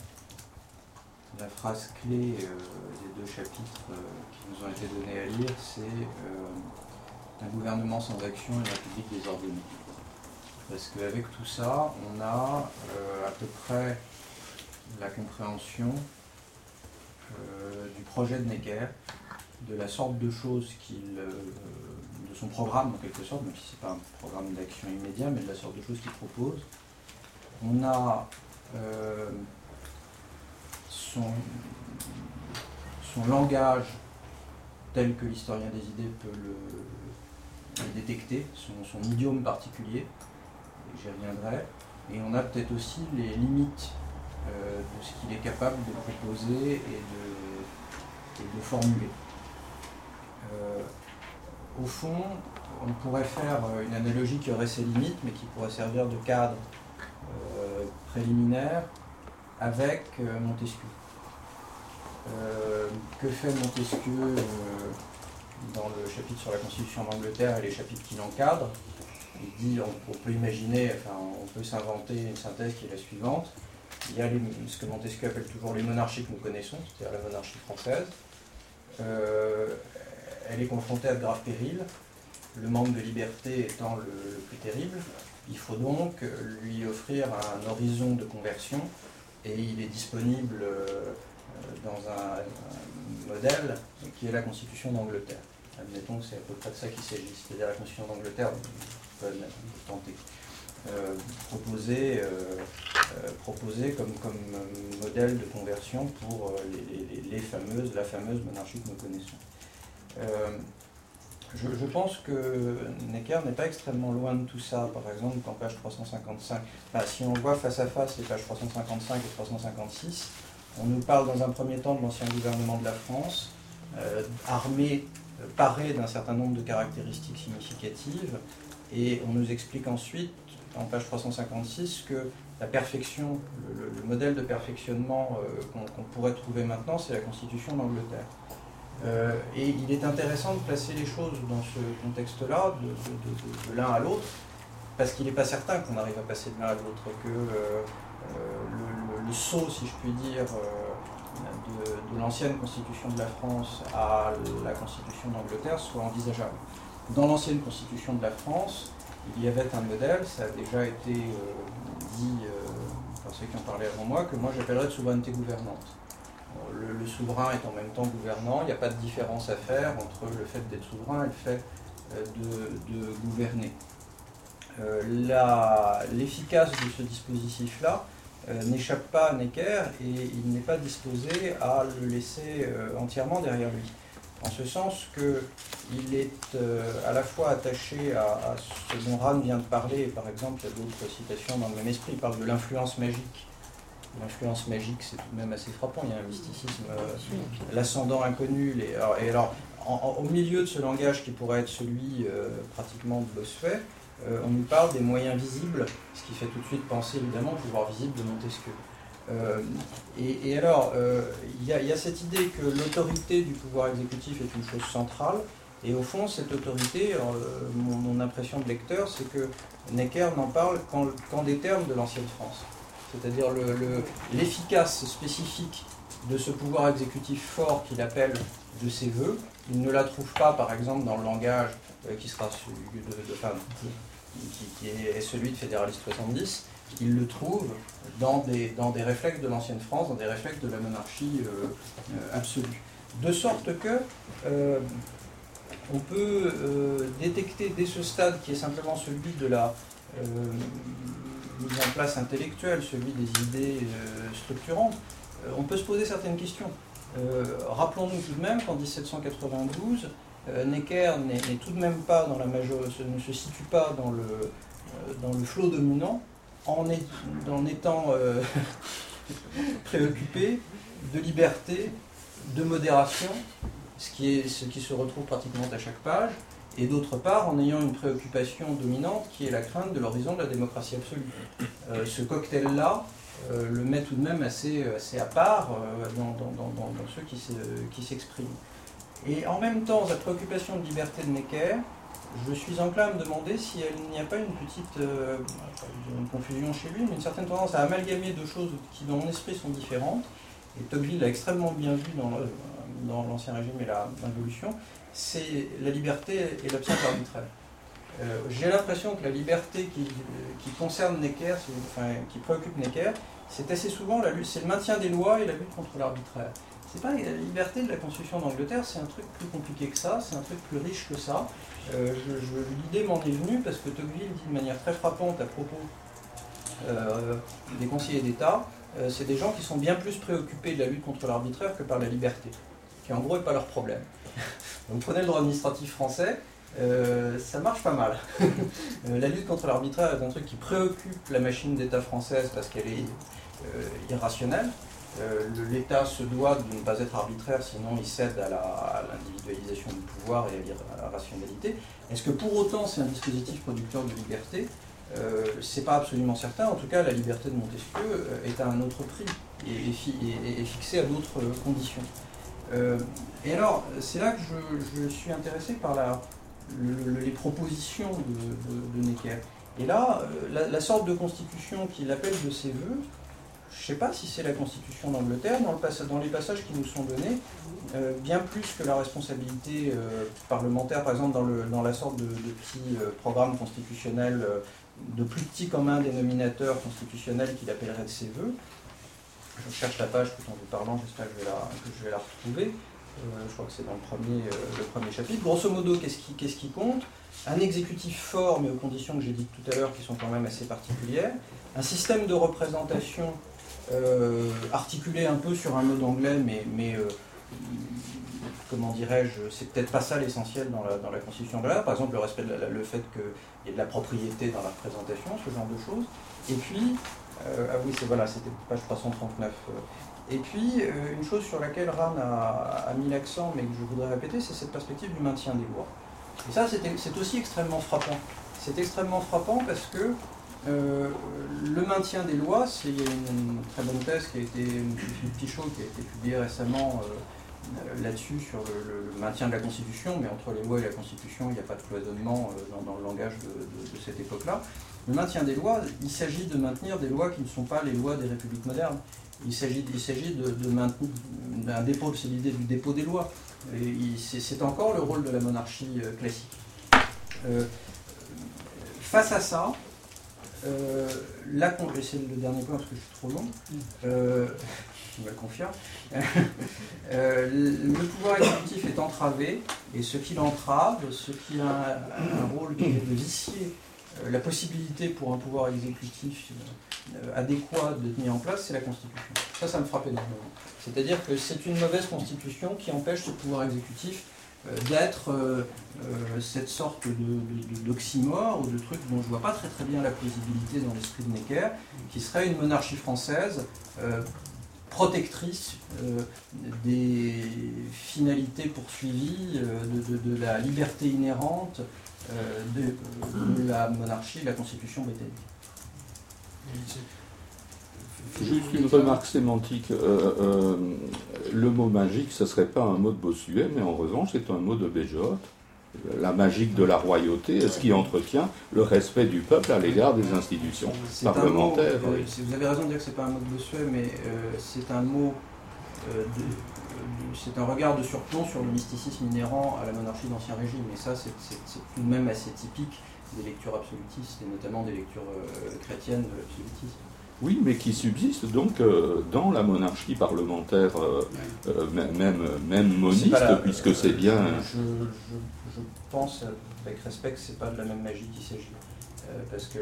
la phrase clé des 2 chapitres qui nous ont été donnés à lire, c'est un gouvernement sans action et une république désordonnée. Parce qu'avec tout ça, on a à peu près la compréhension du projet de Necker, de la sorte de choses de son programme en quelque sorte, même si ce n'est pas un programme d'action immédiat, mais de la sorte de choses qu'il propose. On a son langage tel que l'historien des idées peut le détecter, son idiome particulier, et j'y reviendrai, et on a peut-être aussi les limites de ce qu'il est capable de proposer et de formuler. Au fond, on pourrait faire une analogie qui aurait ses limites, mais qui pourrait servir de cadre préliminaire avec Montesquieu. Que fait Montesquieu dans le chapitre sur la Constitution d'Angleterre et les chapitres qui l'encadrent? Il dit on peut imaginer, on peut s'inventer une synthèse qui est la suivante. Il y a ce que Montesquieu appelle toujours les monarchies que nous connaissons, c'est-à-dire la monarchie française. Elle est confrontée à de graves périls, le manque de liberté étant le plus terrible. Il faut donc lui offrir un horizon de conversion, et il est disponible dans un modèle qui est la Constitution d'Angleterre. Admettons que c'est à peu près de ça qu'il s'agit, c'est-à-dire la Constitution d'Angleterre, on peut tenter. proposé comme modèle de conversion pour la fameuse monarchie que nous connaissons. Je pense que Necker n'est pas extrêmement loin de tout ça. Par exemple, en page 355, si on voit face à face les pages 355 et 356, on nous parle dans un premier temps de l'ancien gouvernement de la France, armé, paré d'un certain nombre de caractéristiques significatives, et on nous explique ensuite, en page 356, que la perfection, le modèle de perfectionnement qu'on pourrait trouver maintenant, c'est la Constitution d'Angleterre. Et il est intéressant de placer les choses dans ce contexte-là, de l'un à l'autre, parce qu'il n'est pas certain qu'on arrive à passer de l'un à l'autre, que le saut, si je puis dire, de l'ancienne Constitution de la France à la Constitution d'Angleterre soit envisageable. Dans l'ancienne Constitution de la France, il y avait un modèle, ça a déjà été dit par ceux qui ont parlé avant moi, que moi j'appellerais de souveraineté gouvernante. Le souverain est en même temps gouvernant, il n'y a pas de différence à faire entre le fait d'être souverain et le fait de gouverner. L'efficace de ce dispositif-là n'échappe pas à Necker et il n'est pas disposé à le laisser entièrement derrière lui. En ce sens qu'il est à la fois attaché à ce dont Rahn vient de parler, et par exemple il y a d'autres citations dans le même esprit, il parle de l'influence magique. L'influence magique, c'est tout de même assez frappant, il y a un mysticisme, l'ascendant inconnu. Au milieu de ce langage qui pourrait être celui pratiquement de Bossuet, on nous parle des moyens visibles, ce qui fait tout de suite penser évidemment au pouvoir visible de Montesquieu. Il y a cette idée que l'autorité du pouvoir exécutif est une chose centrale, et au fond, cette autorité, mon impression de lecteur, c'est que Necker n'en parle qu'en des termes de l'ancienne France. C'est-à-dire l'efficace spécifique de ce pouvoir exécutif fort qu'il appelle de ses voeux. Il ne la trouve pas, par exemple, dans le langage qui sera qui est celui de Fédéraliste 70. Il le trouve dans des réflexes de l'ancienne France, dans des réflexes de la monarchie absolue. De sorte que on peut détecter dès ce stade, qui est simplement celui de la mise en place intellectuelle, celui des idées structurantes, on peut se poser certaines questions. Rappelons-nous tout de même qu'en 1792, Necker n'est tout de même pas dans la majorité, ne se situe pas dans le flot dominant, en étant préoccupé de liberté, de modération, ce qui se retrouve pratiquement à chaque page, et d'autre part en ayant une préoccupation dominante qui est la crainte de l'horizon de la démocratie absolue. Ce cocktail-là le met tout de même assez à part dans ceux qui s'expriment. Et en même temps, cette préoccupation de liberté de Necker, je suis enclin à me demander si il n'y a pas une petite une confusion chez lui, mais une certaine tendance à amalgamer deux choses qui, dans mon esprit, sont différentes. Et Tocqueville l'a extrêmement bien vu dans l'Ancien Régime et l'Involution, c'est la liberté et l'absence arbitraire. J'ai l'impression que la liberté qui concerne Necker, qui préoccupe Necker, c'est assez souvent c'est le maintien des lois et la lutte contre l'arbitraire. C'est pas la liberté de la Constitution d'Angleterre, c'est un truc plus compliqué que ça, c'est un truc plus riche que ça. L'idée m'en est venue parce que Tocqueville dit de manière très frappante à propos des conseillers d'État, c'est des gens qui sont bien plus préoccupés de la lutte contre l'arbitraire que par la liberté, qui en gros n'est pas leur problème. Donc prenez le droit administratif français, ça marche pas mal. La lutte contre l'arbitraire est un truc qui préoccupe la machine d'État française parce qu'elle est irrationnelle. L'État se doit de ne pas être arbitraire, sinon il cède à l'individualisation du pouvoir et à la rationalité. Est-ce que pour autant c'est un dispositif producteur de liberté ? C'est pas absolument certain. En tout cas, la liberté de Montesquieu est à un autre prix et est fixée à d'autres conditions. Et alors, c'est là que je suis intéressé par les propositions de Necker. Et là, la sorte de constitution qu'il appelle de ses voeux, je ne sais pas si c'est la Constitution d'Angleterre, dans les passages qui nous sont donnés, bien plus que la responsabilité parlementaire, par exemple dans la sorte de petit programme constitutionnel, de plus petit commun dénominateur constitutionnel qu'il appellerait de ses voeux. Je cherche la page tout en vous parlant, j'espère que je vais la retrouver. Je crois que c'est dans le premier chapitre. Grosso modo, qu'est-ce qui compte? Un exécutif fort, mais aux conditions que j'ai dites tout à l'heure, qui sont quand même assez particulières. Un système de représentation articulé un peu sur un mode anglais, mais comment dirais-je, c'est peut-être pas ça l'essentiel dans la Constitution anglaise. Par exemple, le respect le fait qu'il y ait de la propriété dans la représentation, ce genre de choses. Et puis, c'était page 339. Et puis, une chose sur laquelle Ran a mis l'accent, mais que je voudrais répéter, c'est cette perspective du maintien des lois. Et ça, c'est aussi extrêmement frappant. C'est extrêmement frappant parce que le maintien des lois, il y a une très bonne thèse qui a été, Philippe Pichot, qui a été publiée récemment là-dessus, sur le maintien de la Constitution, mais entre les lois et la Constitution, il n'y a pas de cloisonnement dans le langage de cette époque-là. Le maintien des lois, il s'agit de maintenir des lois qui ne sont pas les lois des républiques modernes. Il s'agit de maintenir un dépôt, c'est l'idée du dépôt des lois. C'est encore le rôle de la monarchie classique. Face à ça, c'est le dernier point parce que je suis trop long, je me le confirme, le pouvoir exécutif est entravé, et ce qui l'entrave, ce qui a un rôle qui est de vicier la possibilité pour un pouvoir exécutif adéquat de tenir en place, c'est la Constitution. Ça me frappe énormément. C'est-à-dire que c'est une mauvaise Constitution qui empêche ce pouvoir exécutif d'être cette sorte d'oxymore ou de truc dont je ne vois pas très bien la plausibilité dans l'esprit de Necker, qui serait une monarchie française protectrice des finalités poursuivies, de la liberté inhérente de la monarchie, de la Constitution britannique. Juste une remarque sémantique. Le mot magique, ce ne serait pas un mot de Bossuet, mais en revanche, c'est un mot de Béjotte. La magique de la royauté, est-ce qui entretient le respect du peuple à l'égard des institutions parlementaires. Vous avez raison de dire que ce n'est pas un mot de Bossuet, mais c'est un mot, c'est un regard de surplomb sur le mysticisme inhérent à la monarchie d'Ancien Régime. Et ça, c'est tout de même assez typique des lectures absolutistes, et notamment des lectures chrétiennes de l'absolutisme. Oui, mais qui subsiste donc dans la monarchie parlementaire, même moniste, puisque c'est bien... Je pense, avec respect, que c'est pas de la même magie qu'il s'agit. Parce que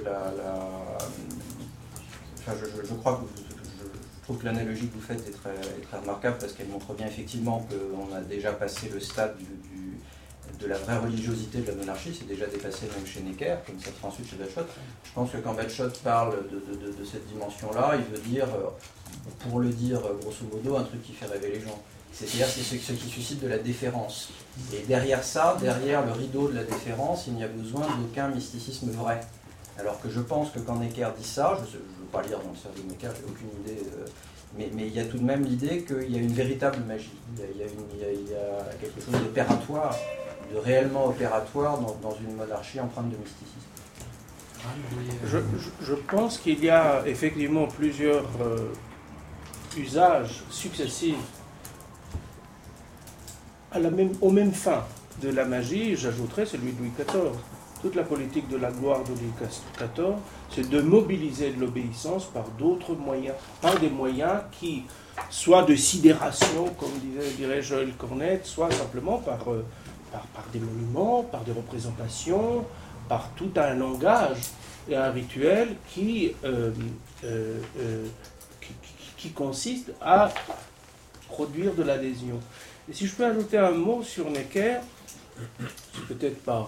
je crois que je trouve que l'analogie que vous faites est très remarquable, parce qu'elle montre bien effectivement qu'on a déjà passé le stade de la vraie religiosité de la monarchie, c'est déjà dépassé même chez Necker, comme ça sera ensuite chez Bachelot. Je pense que quand Bachelot parle de cette dimension-là, il veut dire, pour le dire grosso modo, un truc qui fait rêver les gens. C'est-à-dire c'est ce qui suscite de la déférence. Et derrière ça, derrière le rideau de la déférence, il n'y a besoin d'aucun mysticisme vrai. Alors que je pense que quand Necker dit ça, je ne veux pas lire dans le cerveau de Necker, j'ai aucune idée, mais il y a tout de même l'idée qu'il y a une véritable magie. Il y a quelque chose d'opératoire, de réellement opératoire dans une monarchie empreinte de mysticisme. Je pense qu'il y a effectivement plusieurs usages successifs aux mêmes fins de la magie. J'ajouterais celui de Louis XIV. Toute la politique de la gloire de Louis XIV, c'est de mobiliser de l'obéissance par d'autres moyens, par des moyens qui, soit de sidération, comme dirait Joël Cornette, soit simplement par des monuments, par des représentations, par tout un langage et un rituel qui consiste à produire de l'adhésion. Et si je peux ajouter un mot sur Necker, peut-être par,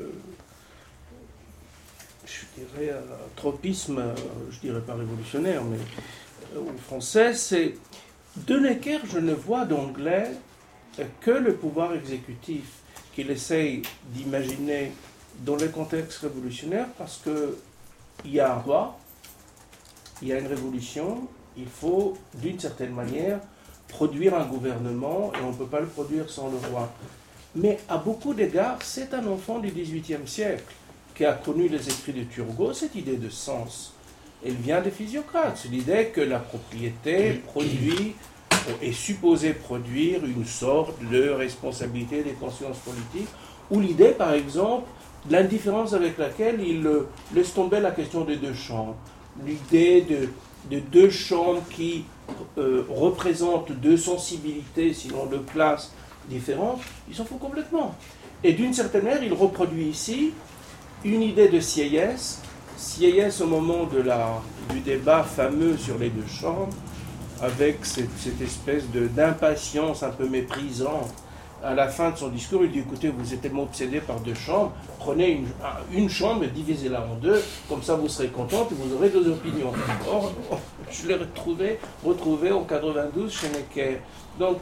je dirais, un tropisme, je dirais pas révolutionnaire, mais au français, c'est de Necker, je ne vois d'anglais que le pouvoir exécutif qu'il essaye d'imaginer dans le contexte révolutionnaire, parce qu'il y a un roi, il y a une révolution, il faut d'une certaine manière produire un gouvernement, et on ne peut pas le produire sans le roi. Mais à beaucoup d'égards, c'est un enfant du XVIIIe siècle qui a connu les écrits de Turgot, cette idée de sens. Elle vient des physiocrates, c'est l'idée que la propriété est supposée produire une sorte de responsabilité des consciences politiques, ou l'idée, par exemple, de l'indifférence avec laquelle il laisse tomber la question des deux chambres. L'idée de deux chambres qui représentent deux sensibilités, sinon deux classes différentes, il s'en fout complètement. Et d'une certaine manière, il reproduit ici une idée de Sieyès au moment du débat fameux sur les deux chambres, avec cette espèce d'impatience un peu méprisante. À la fin de son discours, il dit, écoutez, vous êtes tellement obsédés par deux chambres, prenez une chambre et divisez-la en deux, comme ça vous serez contents et vous aurez deux opinions. Or, je l'ai retrouvé en 92 chez Necker. Donc,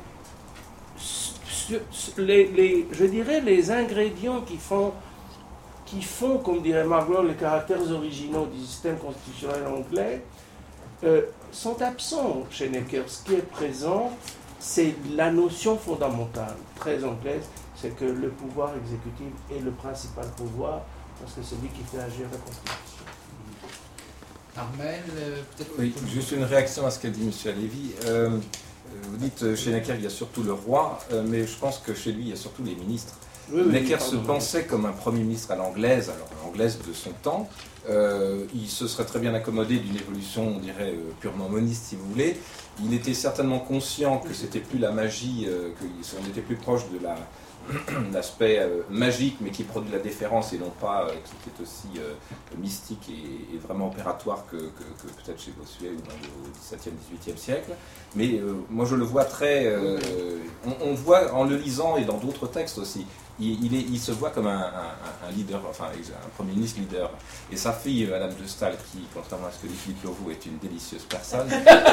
je dirais les ingrédients qui font, comme dirait Margot, les caractères originaux du système constitutionnel anglais, sont absents chez Necker. Ce qui est présent, c'est la notion fondamentale, très anglaise, c'est que le pouvoir exécutif est le principal pouvoir, parce que c'est lui qui fait agir la Constitution. Armel, peut-être... Oui, juste une réaction à ce qu'a dit M. Alévi. Vous dites chez Necker il y a surtout le roi, mais je pense que chez lui il y a surtout les ministres. Oui, Necker se pensait comme un Premier ministre à l'anglaise, alors l'anglaise de son temps. Il se serait très bien accommodé d'une évolution, on dirait, purement moniste si vous voulez. Il était certainement conscient que c'était plus la magie, qu'on était plus proche de l'aspect magique, mais qui produit la déférence et non pas qui est aussi mystique et vraiment opératoire que peut-être chez Bossuet ou au XVIIe, XVIIIe siècle. Mais moi je le vois très... on voit en le lisant et dans d'autres textes aussi, il se voit comme un leader, enfin un Premier ministre leader. Et sa fille, Madame de Staël, qui, contrairement à ce que dit Philippe Loveau, est une délicieuse personne,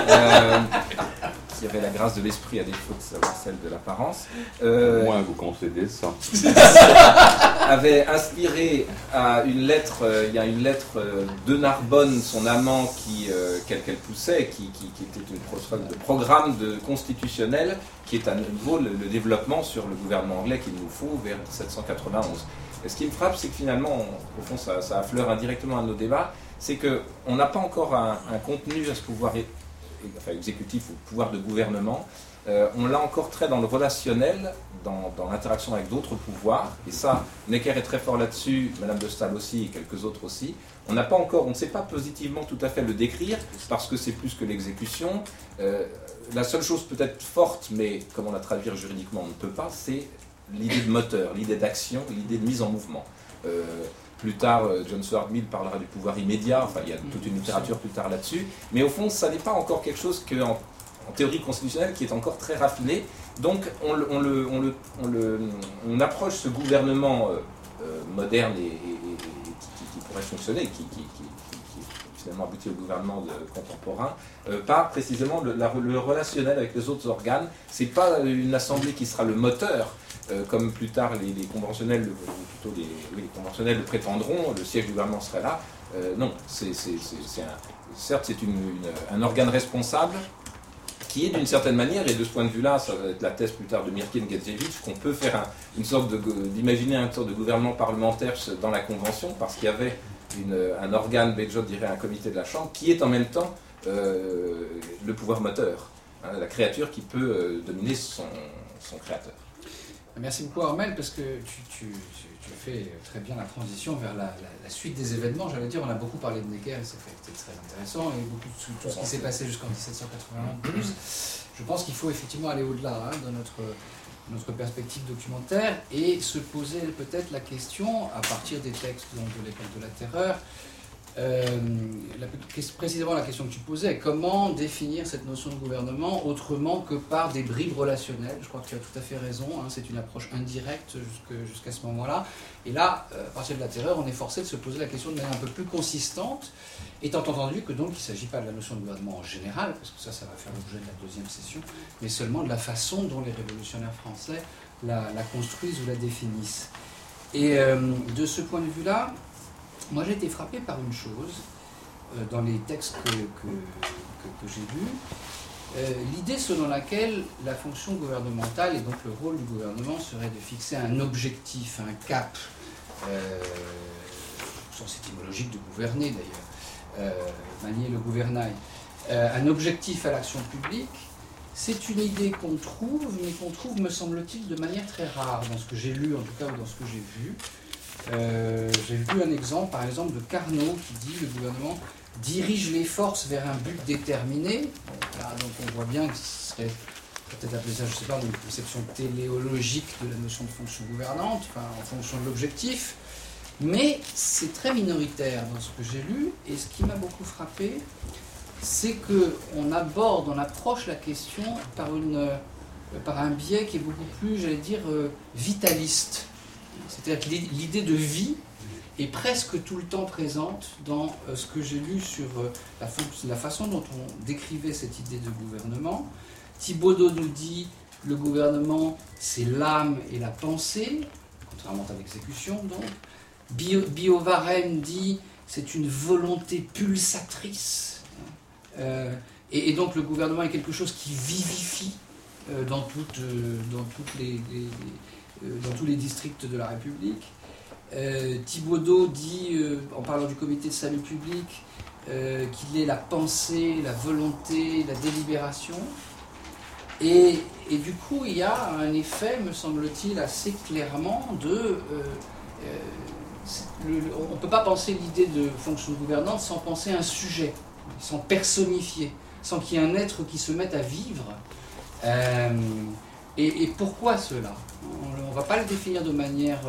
qui avait la grâce de l'esprit à défaut de savoir celle de l'apparence. Au moins vous concédez ça. Avait inspiré à une lettre, il y a une lettre de Narbonne, son amant, qu'elle poussait, qui était une sorte de programme constitutionnel, qui est à nouveau le développement sur le gouvernement anglais qu'il nous faut vers 1791. Et ce qui me frappe, c'est que finalement, au fond, ça affleure indirectement à nos débats, c'est qu'on n'a pas encore un contenu à ce pouvoir exécutif ou pouvoir de gouvernement. On l'a encore très dans le relationnel, dans l'interaction avec d'autres pouvoirs, et ça, Necker est très fort là-dessus, Madame de Staël aussi, et quelques autres aussi. On ne sait pas positivement tout à fait le décrire, parce que c'est plus que l'exécution. La seule chose peut-être forte, mais comme on la traduire juridiquement, on ne peut pas, c'est l'idée de moteur, l'idée d'action, l'idée de mise en mouvement. Plus tard, John Stuart Mill parlera du pouvoir immédiat, enfin il y a toute une littérature plus tard là-dessus, mais au fond, ça n'est pas encore quelque chose en théorie constitutionnelle qui est encore très raffiné. Donc on approche ce gouvernement moderne et qui pourrait fonctionner, qui finalement aboutit au gouvernement contemporain, par précisément le relationnel avec les autres organes. C'est pas une assemblée qui sera le moteur, comme plus tard les conventionnels, les conventionnels le prétendront, le siège du gouvernement serait là. Non, certes c'est un organe responsable, qui est d'une certaine manière, et de ce point de vue-là, ça va être la thèse plus tard de Mirkin-Gedzewicz, qu'on peut faire d'imaginer une sorte de gouvernement parlementaire dans la Convention, parce qu'il y avait un organe, Bejot dirait un comité de la Chambre, qui est en même temps le pouvoir moteur, hein, la créature qui peut dominer son créateur. Merci beaucoup Armel, parce que tu fais très bien la transition vers la suite des événements. J'allais dire, on a beaucoup parlé de Necker, et c'était très intéressant, et beaucoup de tout ce qui s'est passé jusqu'en 1792. Je pense qu'il faut effectivement aller au-delà dans notre perspective documentaire et se poser peut-être la question, à partir des textes de l'époque de la Terreur, précisément la question que tu posais, comment définir cette notion de gouvernement autrement que par des bribes relationnelles. Je crois que tu as tout à fait raison, hein, c'est une approche indirecte jusqu'à ce moment-là. Et là, à partir de la Terreur, on est forcé de se poser la question de manière un peu plus consistante, étant entendu que donc il ne s'agit pas de la notion de gouvernement en général, parce que ça va faire l'objet de la deuxième session, mais seulement de la façon dont les révolutionnaires français la construisent ou la définissent. Et de ce point de vue-là, moi j'ai été frappé par une chose dans les textes que j'ai lus, l'idée selon laquelle la fonction gouvernementale et donc le rôle du gouvernement serait de fixer un objectif, un cap, au sens étymologique de gouverner d'ailleurs, manier le gouvernail, un objectif à l'action publique. C'est une idée qu'on trouve, mais qu'on trouve, me semble-t-il, de manière très rare dans ce que j'ai lu, en tout cas, ou dans ce que j'ai vu. J'ai vu un exemple, par exemple, de Carnot qui dit « Le gouvernement dirige les forces vers un but déterminé ». Là, donc on voit bien que ce serait peut-être appeler ça, je ne sais pas, une conception téléologique de la notion de fonction gouvernante, enfin, en fonction de l'objectif. Mais c'est très minoritaire dans ce que j'ai lu, et ce qui m'a beaucoup frappé, c'est qu'on approche la question par un biais qui est beaucoup plus, j'allais dire, vitaliste. C'est-à-dire que l'idée de vie est presque tout le temps présente dans ce que j'ai lu sur la façon dont on décrivait cette idée de gouvernement. Thibaudeau nous dit le gouvernement, c'est l'âme et la pensée, contrairement à l'exécution donc. Billaud-Varenne dit c'est une volonté pulsatrice. Et donc le gouvernement est quelque chose qui vivifie dans tous les districts de la République. Thibaudeau dit, en parlant du comité de salut public, qu'il est la pensée, la volonté, la délibération. Et du coup, il y a un effet, me semble-t-il, assez clairement on ne peut pas penser l'idée de fonction gouvernante sans penser un sujet, sans personnifier, sans qu'il y ait un être qui se mette à vivre. Et pourquoi cela ? On ne va pas le définir de manière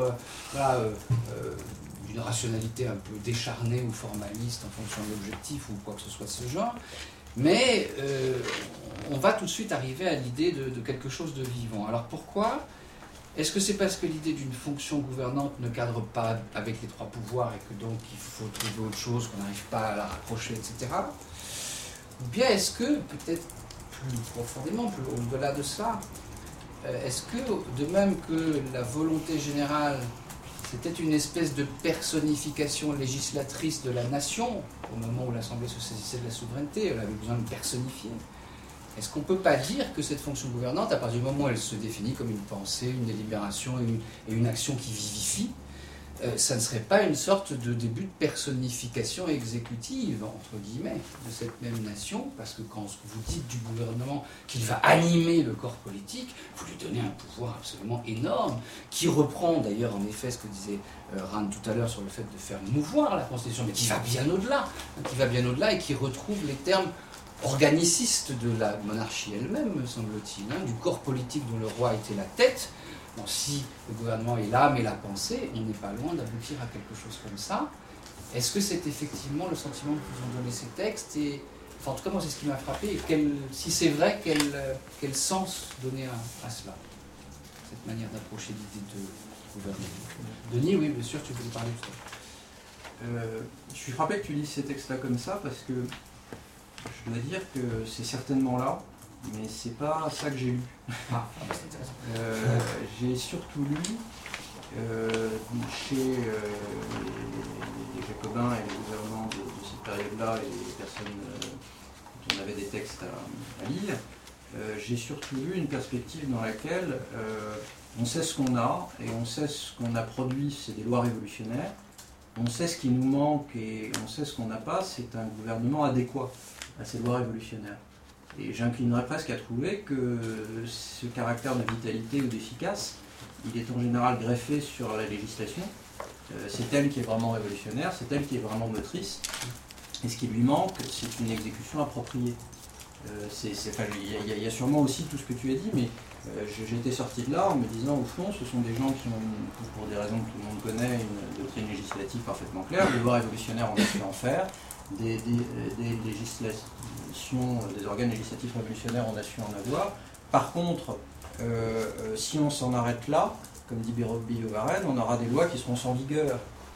d'une rationalité un peu décharnée ou formaliste en fonction de l'objectif ou quoi que ce soit de ce genre, mais on va tout de suite arriver à l'idée de quelque chose de vivant. Alors pourquoi ? Est-ce que c'est parce que l'idée d'une fonction gouvernante ne cadre pas avec les trois pouvoirs et que donc il faut trouver autre chose, qu'on n'arrive pas à la rapprocher, etc. Ou bien est-ce que, peut-être plus profondément, plus au-delà de ça, est-ce que, de même que la volonté générale, c'était une espèce de personnification législatrice de la nation, au moment où l'Assemblée se saisissait de la souveraineté, elle avait besoin de personnifier. Est-ce qu'on ne peut pas dire que cette fonction gouvernante, à partir du moment où elle se définit comme une pensée, une délibération et une action qui vivifie, ça ne serait pas une sorte de début de personnification exécutive, entre guillemets, de cette même nation, parce que quand vous dites du gouvernement qu'il va animer le corps politique, vous lui donnez un pouvoir absolument énorme, qui reprend d'ailleurs en effet ce que disait Rand tout à l'heure sur le fait de faire mouvoir la Constitution, mais qui va bien au-delà, et qui retrouve les termes organiciste de la monarchie elle-même, me semble-t-il, du corps politique dont le roi était la tête. Bon, si le gouvernement est l'âme et la pensée, on n'est pas loin d'aboutir à quelque chose comme ça. Est-ce que c'est effectivement le sentiment que vous ont donné ces textes et, enfin, en tout cas, moi, c'est ce qui m'a frappé. Et si c'est vrai, quel sens donner à cela, cette manière d'approcher l'idée de gouvernement? Denis, oui, bien sûr, tu voulais parler tout à l'heure. Je suis frappé que tu lises ces textes-là comme ça, parce que je dois dire que c'est certainement là, mais c'est pas ça que j'ai lu. C'est intéressant. J'ai surtout lu chez les Jacobins et les gouvernements de cette période-là et les personnes dont on avait des textes à lire, j'ai surtout lu une perspective dans laquelle on sait ce qu'on a et on sait ce qu'on a produit, c'est des lois révolutionnaires. On sait ce qui nous manque et on sait ce qu'on n'a pas, c'est un gouvernement adéquat à ces lois révolutionnaires. Et j'inclinerais presque à trouver que ce caractère de vitalité ou d'efficace, il est en général greffé sur la législation. C'est elle qui est vraiment révolutionnaire, c'est elle qui est vraiment motrice. Et ce qui lui manque, c'est une exécution appropriée. Il y a sûrement aussi tout ce que tu as dit, mais j'étais sorti de là en me disant, au fond, ce sont des gens qui ont, pour des raisons que tout le monde connaît, une doctrine législative parfaitement claire. Les lois révolutionnaires, on a su en faire. Des législations, des organes législatifs révolutionnaires, on a su en avoir. Par contre, si on s'en arrête là, comme dit Billaud-Varenne, on aura des lois qui seront sans vigueur.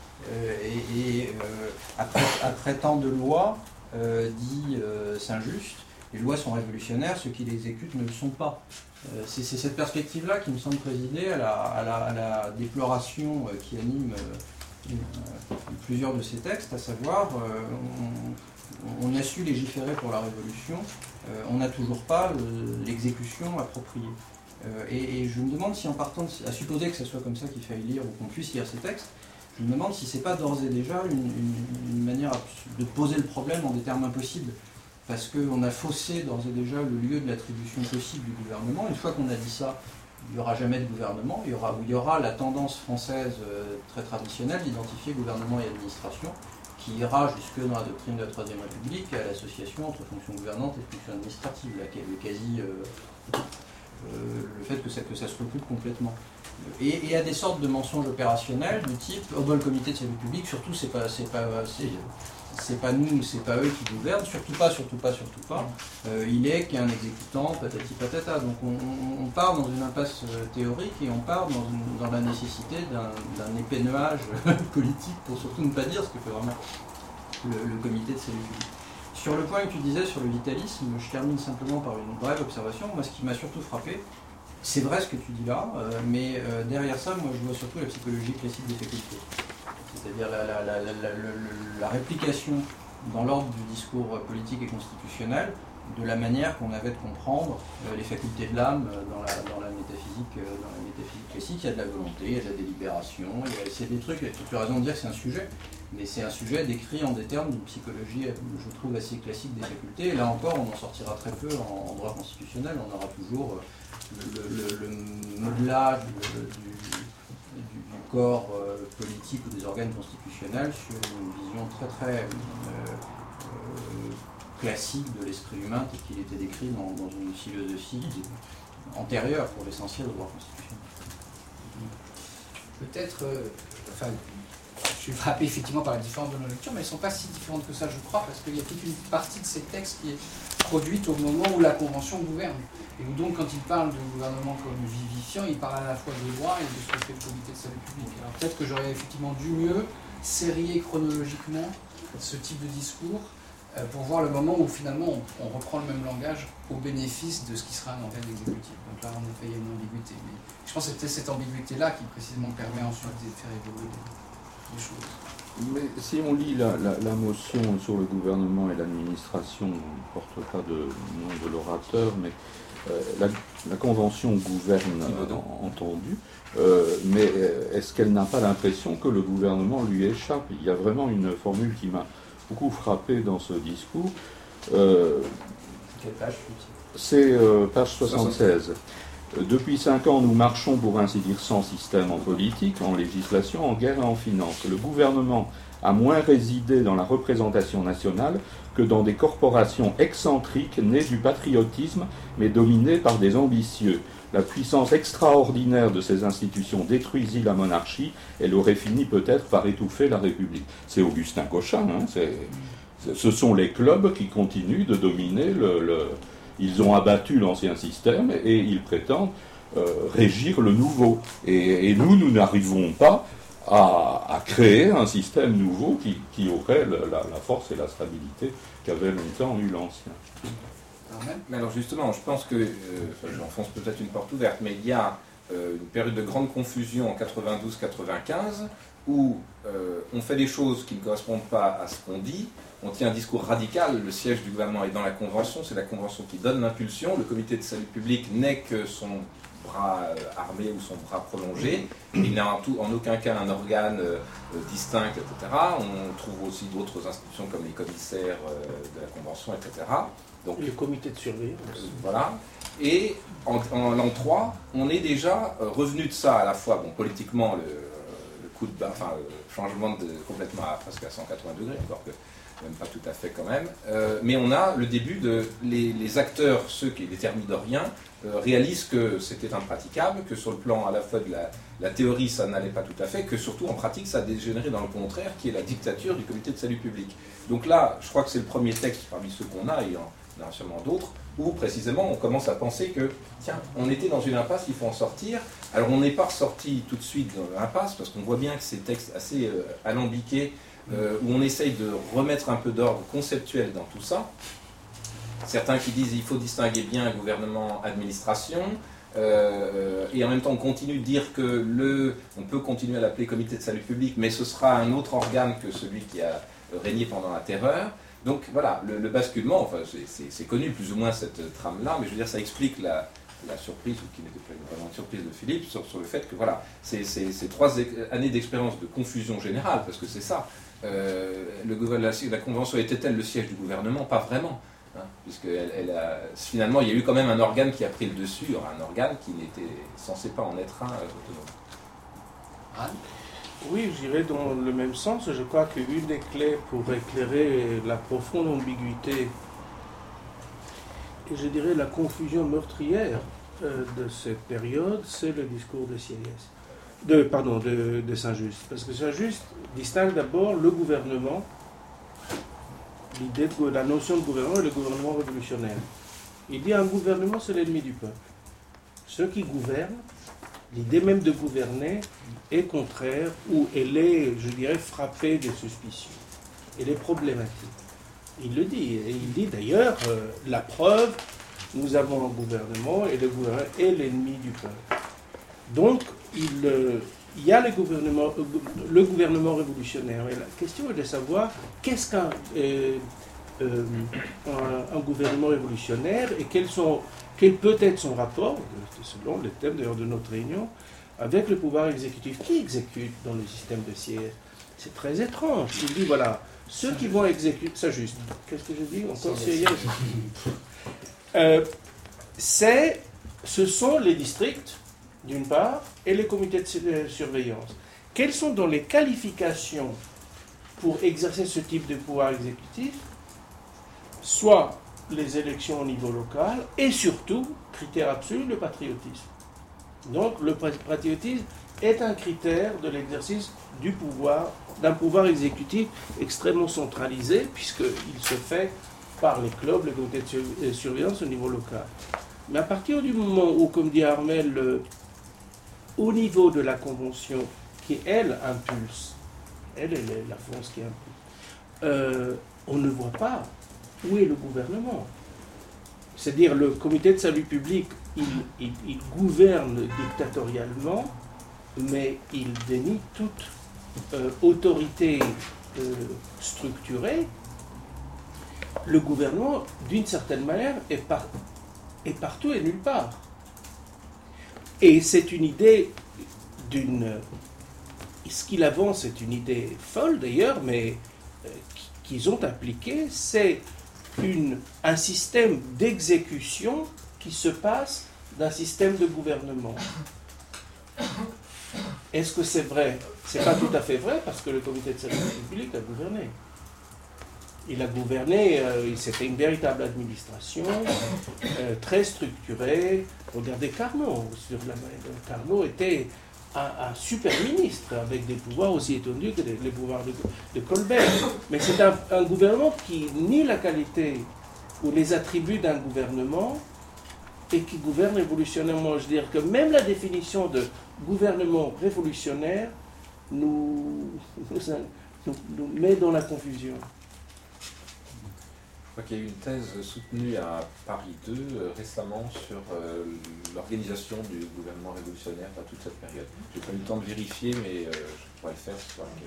Après tant de lois, dit Saint-Just, les lois sont révolutionnaires, ceux qui les exécutent ne le sont pas. C'est cette perspective-là qui me semble présider à la déploration qui anime plusieurs de ces textes, à savoir, on a su légiférer pour la Révolution, on n'a toujours pas l'exécution appropriée. Et je me demande si, en partant, à supposer que ce soit comme ça qu'il faille lire ou qu'on puisse lire ces textes, je me demande si c'est pas d'ores et déjà une manière de poser le problème en des termes impossibles. Parce qu'on a faussé d'ores et déjà le lieu de l'attribution possible du gouvernement. Une fois qu'on a dit ça, il n'y aura jamais de gouvernement. Il y aura la tendance française très traditionnelle d'identifier gouvernement et administration, qui ira jusque dans la doctrine de la Troisième République à l'association entre fonction gouvernante et fonction administrative, là, qui est le quasi le fait que ça se recoupe complètement. Et à des sortes de mensonges opérationnels du type « Oh ben, le comité de salut public, surtout c'est pas nous, c'est pas eux qui gouvernent, surtout pas. Il est qu'un exécutant, patati patata. » Donc on part dans une impasse théorique et on part dans la nécessité d'un épéneuage politique pour surtout ne pas dire ce que fait vraiment le comité de salut public. Sur le point que tu disais sur le vitalisme, je termine simplement par une brève observation. Moi, ce qui m'a surtout frappé, c'est vrai ce que tu dis là, mais derrière ça, moi, je vois surtout la psychologie classique des facultés. C'est-à-dire la réplication dans l'ordre du discours politique et constitutionnel de la manière qu'on avait de comprendre les facultés de l'âme dans la métaphysique classique. Il y a de la volonté, il y a de la délibération, c'est des trucs, tu as raison de dire que c'est un sujet, mais c'est un sujet décrit en des termes d'une psychologie, je trouve, assez classique des facultés. Et là encore, on en sortira très peu en droit constitutionnel, on aura toujours le modelage du corps politique ou des organes constitutionnels sur une vision très très classique de l'esprit humain tel qu'il était décrit dans une philosophie antérieure pour l'essentiel au droit constitutionnel. Peut-être, je suis frappé effectivement par la différence de nos lectures, mais elles ne sont pas si différentes que ça, je crois, parce qu'il y a toute une partie de ces textes qui est produite au moment où la Convention gouverne. Et où donc, quand il parle du gouvernement comme vivifiant, il parle à la fois des droits et de ce que fait le comité de salut public. Alors peut-être que j'aurais effectivement dû mieux sérier chronologiquement ce type de discours pour voir le moment où finalement on reprend le même langage au bénéfice de ce qui sera un organe exécutif. Donc là, en effet, il y a une ambiguïté. Mais je pense que c'était cette ambiguïté-là qui précisément permet ensuite de faire évoluer les choses. Mais si on lit la motion sur le gouvernement et l'administration, on ne porte pas de nom de l'orateur, mais la Convention gouverne, entendu, mais est-ce qu'elle n'a pas l'impression que le gouvernement lui échappe? Il y a vraiment une formule qui m'a beaucoup frappé dans ce discours. Quelle page? C'est page 76. Depuis 5 ans, nous marchons, pour ainsi dire, sans système en politique, en législation, en guerre et en finance. Le gouvernement a moins résidé dans la représentation nationale que dans des corporations excentriques nées du patriotisme, mais dominées par des ambitieux. La puissance extraordinaire de ces institutions détruisit la monarchie, elle aurait fini peut-être par étouffer la République. C'est Augustin Cochin, hein, ce sont les clubs qui continuent de dominer Ils ont abattu l'ancien système et ils prétendent régir le nouveau. Et nous n'arrivons pas à créer un système nouveau qui aurait la force et la stabilité qu'avait longtemps eu l'ancien. Mais alors justement, je pense que, j'enfonce peut-être une porte ouverte, mais il y a une période de grande confusion en 92-95 où on fait des choses qui ne correspondent pas à ce qu'on dit. On tient un discours radical, le siège du gouvernement est dans la Convention, c'est la Convention qui donne l'impulsion, le comité de salut public n'est que son bras armé ou son bras prolongé, il n'a en aucun cas un organe distinct, etc. On trouve aussi d'autres institutions comme les commissaires de la Convention, etc. Donc, le comité de surveillance. Voilà. Et en l'an 3, on est déjà revenu de ça à la fois, bon, politiquement, le coup de le changement complètement presque à 180 degrés, encore que même pas tout à fait quand même, mais on a le début de les acteurs, ceux qui les thermidoriens, réalisent que c'était impraticable, que sur le plan à la fois de la théorie ça n'allait pas tout à fait, que surtout en pratique ça a dégénéré dans le contraire, qui est la dictature du comité de salut public. Donc là, je crois que c'est le premier texte parmi ceux qu'on a, et il y en a sûrement d'autres, où précisément on commence à penser que, tiens, on était dans une impasse, il faut en sortir. Alors on n'est pas ressorti tout de suite dans l'impasse, parce qu'on voit bien que ces textes assez alambiqués, où on essaye de remettre un peu d'ordre conceptuel dans tout ça. Certains qui disent qu'il faut distinguer bien gouvernement-administration, et en même temps on continue de dire que on peut continuer à l'appeler comité de salut public, mais ce sera un autre organe que celui qui a régné pendant la terreur. Donc voilà, le basculement, enfin, c'est connu plus ou moins cette trame-là, mais je veux dire, ça explique la surprise, ou qui n'était pas vraiment une surprise de Philippe, sur le fait que voilà, ces 3 années d'expérience de confusion générale, parce que c'est ça, la Convention était-elle le siège du gouvernement? Pas vraiment, hein, puisque finalement il y a eu quand même un organe qui a pris le dessus, un organe qui n'était censé pas en être un autonome. Oui, je dirais dans le même sens. Je crois qu'une des clés pour éclairer la profonde ambiguïté et je dirais la confusion meurtrière de cette période, c'est le discours de Sieyès. De Saint-Just. Parce que Saint-Just distingue d'abord le gouvernement, la notion de gouvernement et le gouvernement révolutionnaire. Il dit un gouvernement, c'est l'ennemi du peuple. Ceux qui gouvernent, l'idée même de gouverner est contraire ou elle est, je dirais, frappée de suspicion. Elle est problématique. Il le dit. Et il dit d'ailleurs, la preuve, nous avons un gouvernement et le gouvernement est l'ennemi du peuple. Donc, il y a le gouvernement révolutionnaire. Et la question est de savoir qu'est-ce qu'un gouvernement révolutionnaire et quel peut être son rapport, selon le thème d'ailleurs de notre réunion, avec le pouvoir exécutif. Qui exécute dans le système de Sieyès? C'est très étrange. Il dit voilà, ceux qui vont exécuter. Ça juste. Qu'est-ce que je dis encore Sieyès? Ce sont les districts, d'une part, et les comités de surveillance. Quelles sont donc les qualifications pour exercer ce type de pouvoir exécutif? Soit les élections au niveau local, et surtout, critère absolu, le patriotisme. Donc, le patriotisme est un critère de l'exercice d'un pouvoir exécutif extrêmement centralisé, puisqu'il se fait par les clubs, les comités de surveillance au niveau local. Mais à partir du moment où, comme dit Armel, au niveau de la Convention, qui, elle, impulse, elle est la force qui impulse, on ne voit pas où est le gouvernement. C'est-à-dire, le comité de salut public, il gouverne dictatorialement, mais il dénie toute autorité structurée. Le gouvernement, d'une certaine manière, est partout et nulle part. Et c'est une idée ce qu'il avance est une idée folle d'ailleurs, mais qu'ils ont appliquée, c'est un système d'exécution qui se passe d'un système de gouvernement. Est-ce que c'est vrai? C'est pas tout à fait vrai, parce que le comité de salut public a gouverné. Il a gouverné, c'était une véritable administration, très structurée. Regardez Carnot. Carnot était un super ministre, avec des pouvoirs aussi étendus que les pouvoirs de Colbert. Mais c'est un gouvernement qui nie la qualité ou les attributs d'un gouvernement et qui gouverne révolutionnairement. Je veux dire que même la définition de gouvernement révolutionnaire nous met dans la confusion. Je crois qu'il y a eu une thèse soutenue à Paris 2 récemment sur l'organisation du gouvernement révolutionnaire à toute cette période. Je n'ai pas eu le temps de vérifier, mais je pourrais le faire.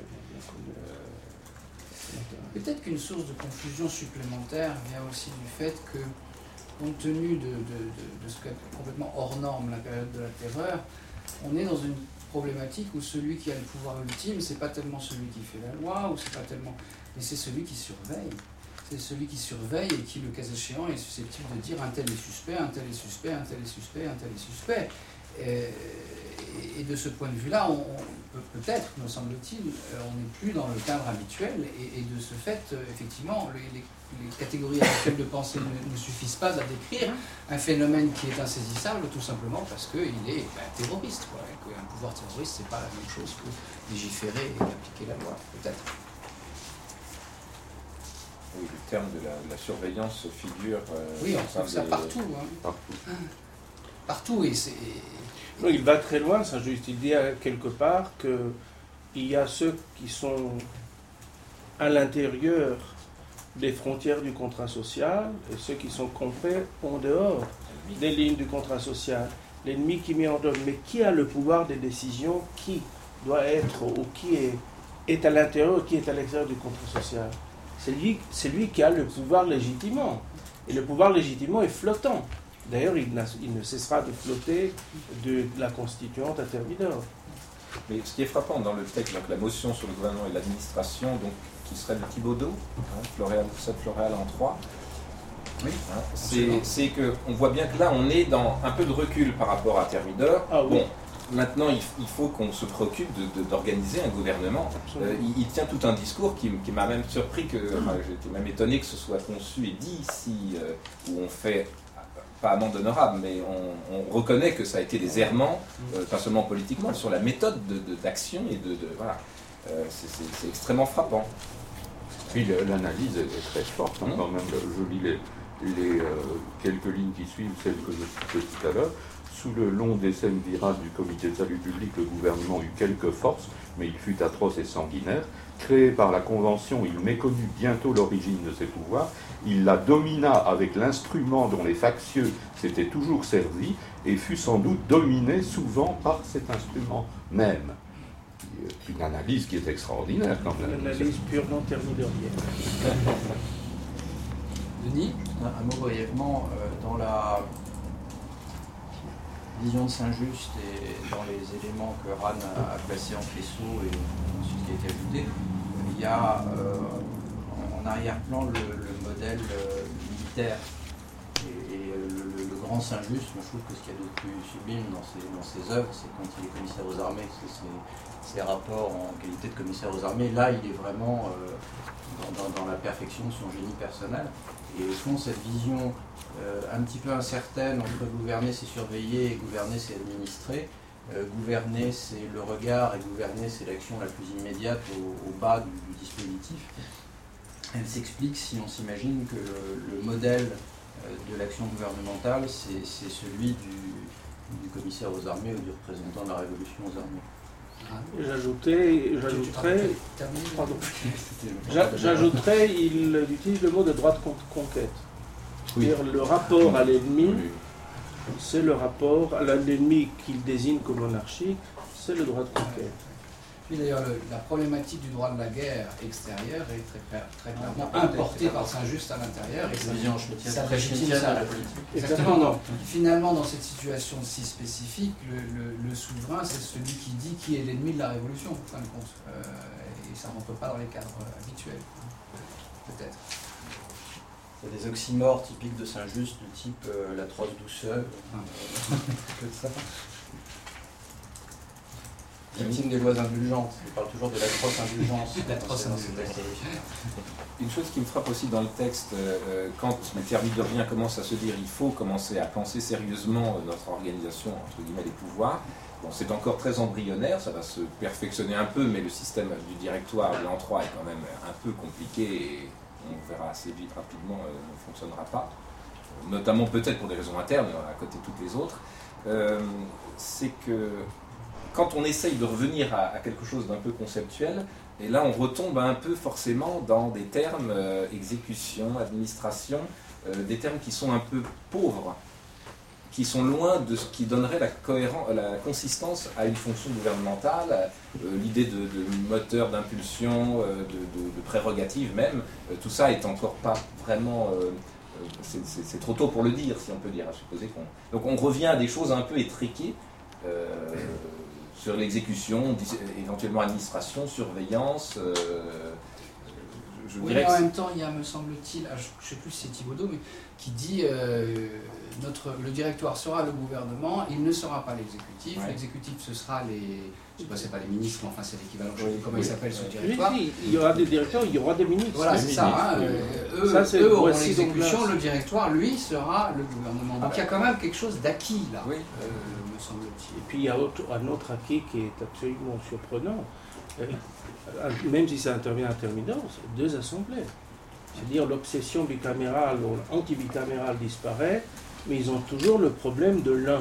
Peut-être qu'une source de confusion supplémentaire vient aussi du fait que, compte tenu de ce qui est complètement hors norme, la période de la terreur, on est dans une problématique où celui qui a le pouvoir ultime, c'est pas tellement celui qui fait la loi, ou c'est pas tellement, mais c'est celui qui surveille. C'est celui qui surveille et qui, le cas échéant, est susceptible de dire un tel est suspect, un tel est suspect, un tel est suspect, un tel est suspect. Et de ce point de vue-là, peut-être, me semble-t-il, on n'est plus dans le cadre habituel. Et de ce fait, effectivement, les catégories habituelles de pensée ne suffisent pas à décrire un phénomène qui est insaisissable, tout simplement parce qu'il est terroriste. Un pouvoir terroriste, c'est pas la même chose que légiférer et appliquer la loi, peut-être. Oui, le terme de la surveillance figure... oui, on trouve ça partout. Partout, et c'est... Non, il va très loin, ça juste. Il dit quelque part qu'il y a ceux qui sont à l'intérieur des frontières du contrat social et ceux qui sont complets en dehors des lignes du contrat social. L'ennemi qui met en dehors. Mais qui a le pouvoir des décisions? Qui doit être ou qui est à l'intérieur ou qui est à l'extérieur du contrat social? C'est lui qui a le pouvoir légitimement. Et le pouvoir légitimement est flottant. D'ailleurs, il ne cessera de flotter de la constituante à Thermidor. Mais ce qui est frappant dans le texte, donc la motion sur le gouvernement et l'administration, donc, qui serait de Thibaudeau, Floréal en 3, oui, c'est qu'on voit bien que là, on est dans un peu de recul par rapport à Thermidor. Ah, oui. Bon, maintenant, il faut qu'on se préoccupe d'organiser un gouvernement. Il tient tout un discours qui m'a même surpris, j'étais même étonné que ce soit conçu et dit ici, où on fait pas amende honorable, mais on reconnaît que ça a été des errements, pas seulement politiquement, sur la méthode d'action et voilà. C'est extrêmement frappant. Puis l'analyse est très forte, hein, quand même. Je lis les quelques lignes qui suivent, celles que je citais tout à l'heure. Sous le long décème virage du comité de salut public, le gouvernement eut quelques forces, mais il fut atroce et sanguinaire. Créé par la Convention, il méconnut bientôt l'origine de ses pouvoirs. Il la domina avec l'instrument dont les factieux s'étaient toujours servis et fut sans doute dominé souvent par cet instrument même. Une analyse qui est extraordinaire quand même. Une analyse purement thermidorienne. Denis ? Un mot brièvement, dans la vision de Saint-Just et dans les éléments que Ran a placés en faisceau et ensuite qui a été ajouté, il y a en arrière-plan le modèle militaire. Et le grand Saint-Just, je trouve que ce qu'il y a de plus sublime dans ses œuvres, c'est quand il est commissaire aux armées, c'est ses rapports en qualité de commissaire aux armées. Là, il est vraiment dans la perfection de son génie personnel. Et au fond, cette vision un petit peu incertaine entre gouverner, c'est surveiller, et gouverner, c'est administrer. Gouverner, c'est le regard, et gouverner, c'est l'action la plus immédiate au bas du dispositif. Elle s'explique si on s'imagine que le modèle de l'action gouvernementale, c'est celui du commissaire aux armées ou du représentant de la révolution aux armées. J'ajouterais, il utilise le mot de droit de conquête. C'est-à-dire le rapport à l'ennemi, c'est le rapport à l'ennemi qu'il désigne comme monarchique, c'est le droit de conquête. Puis d'ailleurs, la problématique du droit de la guerre extérieure est très clairement importée par Saint-Just à l'intérieur. Et ça légitime la politique. Exactement. Donc, finalement, dans cette situation si spécifique, le souverain, c'est celui qui dit qui est l'ennemi de la révolution, en fin de compte. Et ça ne rentre pas dans les cadres habituels, peut-être. Il y a des oxymores typiques de Saint-Just, de type l'atroce douceur. Que de ça. Victime des lois indulgentes. Il parle toujours de l'atroce indulgence. Une chose qui me frappe aussi dans le texte, quand les thermidoriens commencent à se dire il faut commencer à penser sérieusement notre organisation, entre guillemets, des pouvoirs, bon, c'est encore très embryonnaire, ça va se perfectionner un peu, mais le système du directoire de l'an 3 est quand même un peu compliqué et on verra assez vite, rapidement, ne fonctionnera pas. Notamment peut-être pour des raisons internes, à côté de toutes les autres. C'est que quand on essaye de revenir à quelque chose d'un peu conceptuel, et là on retombe un peu forcément dans des termes exécution, administration, des termes qui sont un peu pauvres, qui sont loin de ce qui donnerait la consistance à une fonction gouvernementale, l'idée de moteur d'impulsion, de prérogative même, tout ça est encore pas vraiment... c'est trop tôt pour le dire, si on peut dire, à supposer qu'on... Donc on revient à des choses un peu étriquées, sur l'exécution, éventuellement administration, surveillance. Oui, en même temps, il y a, me semble-t-il, je ne sais plus si c'est Thibaudeau, mais qui dit le directoire sera le gouvernement, il ne sera pas l'exécutif. Ouais. L'exécutif, ce sera les... Je ne sais pas, c'est pas les ministres, mais enfin c'est l'équivalent, je ne sais plus comment il s'appelle ce directoire. Oui, il y aura des directeurs, il y aura des ministres. Voilà, c'est ça. Hein, eux auront l'exécution, le directoire, lui, sera le gouvernement. Donc il y a quand même quelque chose d'acquis, là, me semble-t-il. Et puis il y a un autre acquis qui est absolument surprenant. Même si ça intervient à Thermidor, c'est 2 assemblées. C'est-à-dire l'obsession bicamérale ou anti-bicamérale disparaît, mais ils ont toujours le problème de l'un.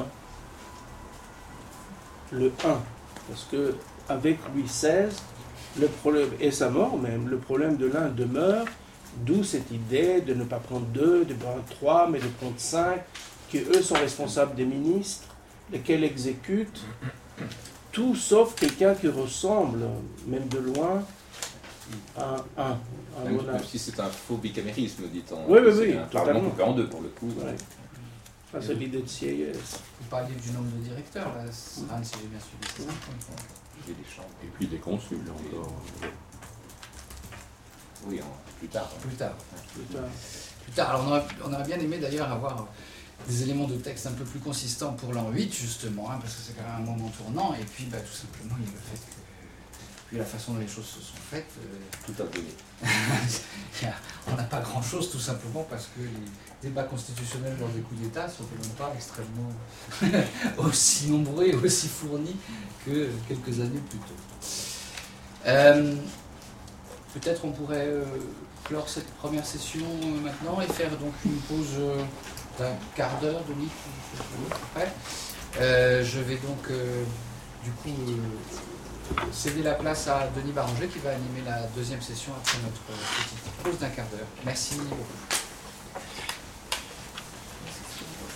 Le 1. Parce que avec Louis XVI, le problème, et sa mort même, le problème de l'un demeure, d'où cette idée de ne pas prendre 2, de prendre 3, mais de prendre 5, qui eux sont responsables des ministres, lesquels exécutent tout sauf quelqu'un qui ressemble, même de loin, à un monarque. Même si c'est un faux bicamérisme, dit-on. Oui, un parlement coupé en 2 pour le coup. Ouais. Ah, c'est l'idée de Sieyès. Vous parliez du nombre de directeurs, là, si j'ai bien suivi, c'est ça. Et puis des consuls encore. Oui, plus tard. Plus tard. Alors on aurait bien aimé d'ailleurs avoir des éléments de texte un peu plus consistants pour l'an 8, justement, hein, parce que c'est quand même un moment tournant, et puis tout simplement il y a le fait puis la façon dont les choses se sont faites, Tout à fait. on n'a pas grand-chose tout simplement parce que les débats constitutionnels lors des coups d'État sont quand même pas extrêmement aussi nombreux et aussi fournis que quelques années plus tôt. Peut-être on pourrait clore cette première session maintenant et faire donc une pause d'un quart d'heure, demi, à peu près. Je vais donc du coup céder la place à Denis Barranger qui va animer la deuxième session après notre petite pause d'un quart d'heure. Merci beaucoup.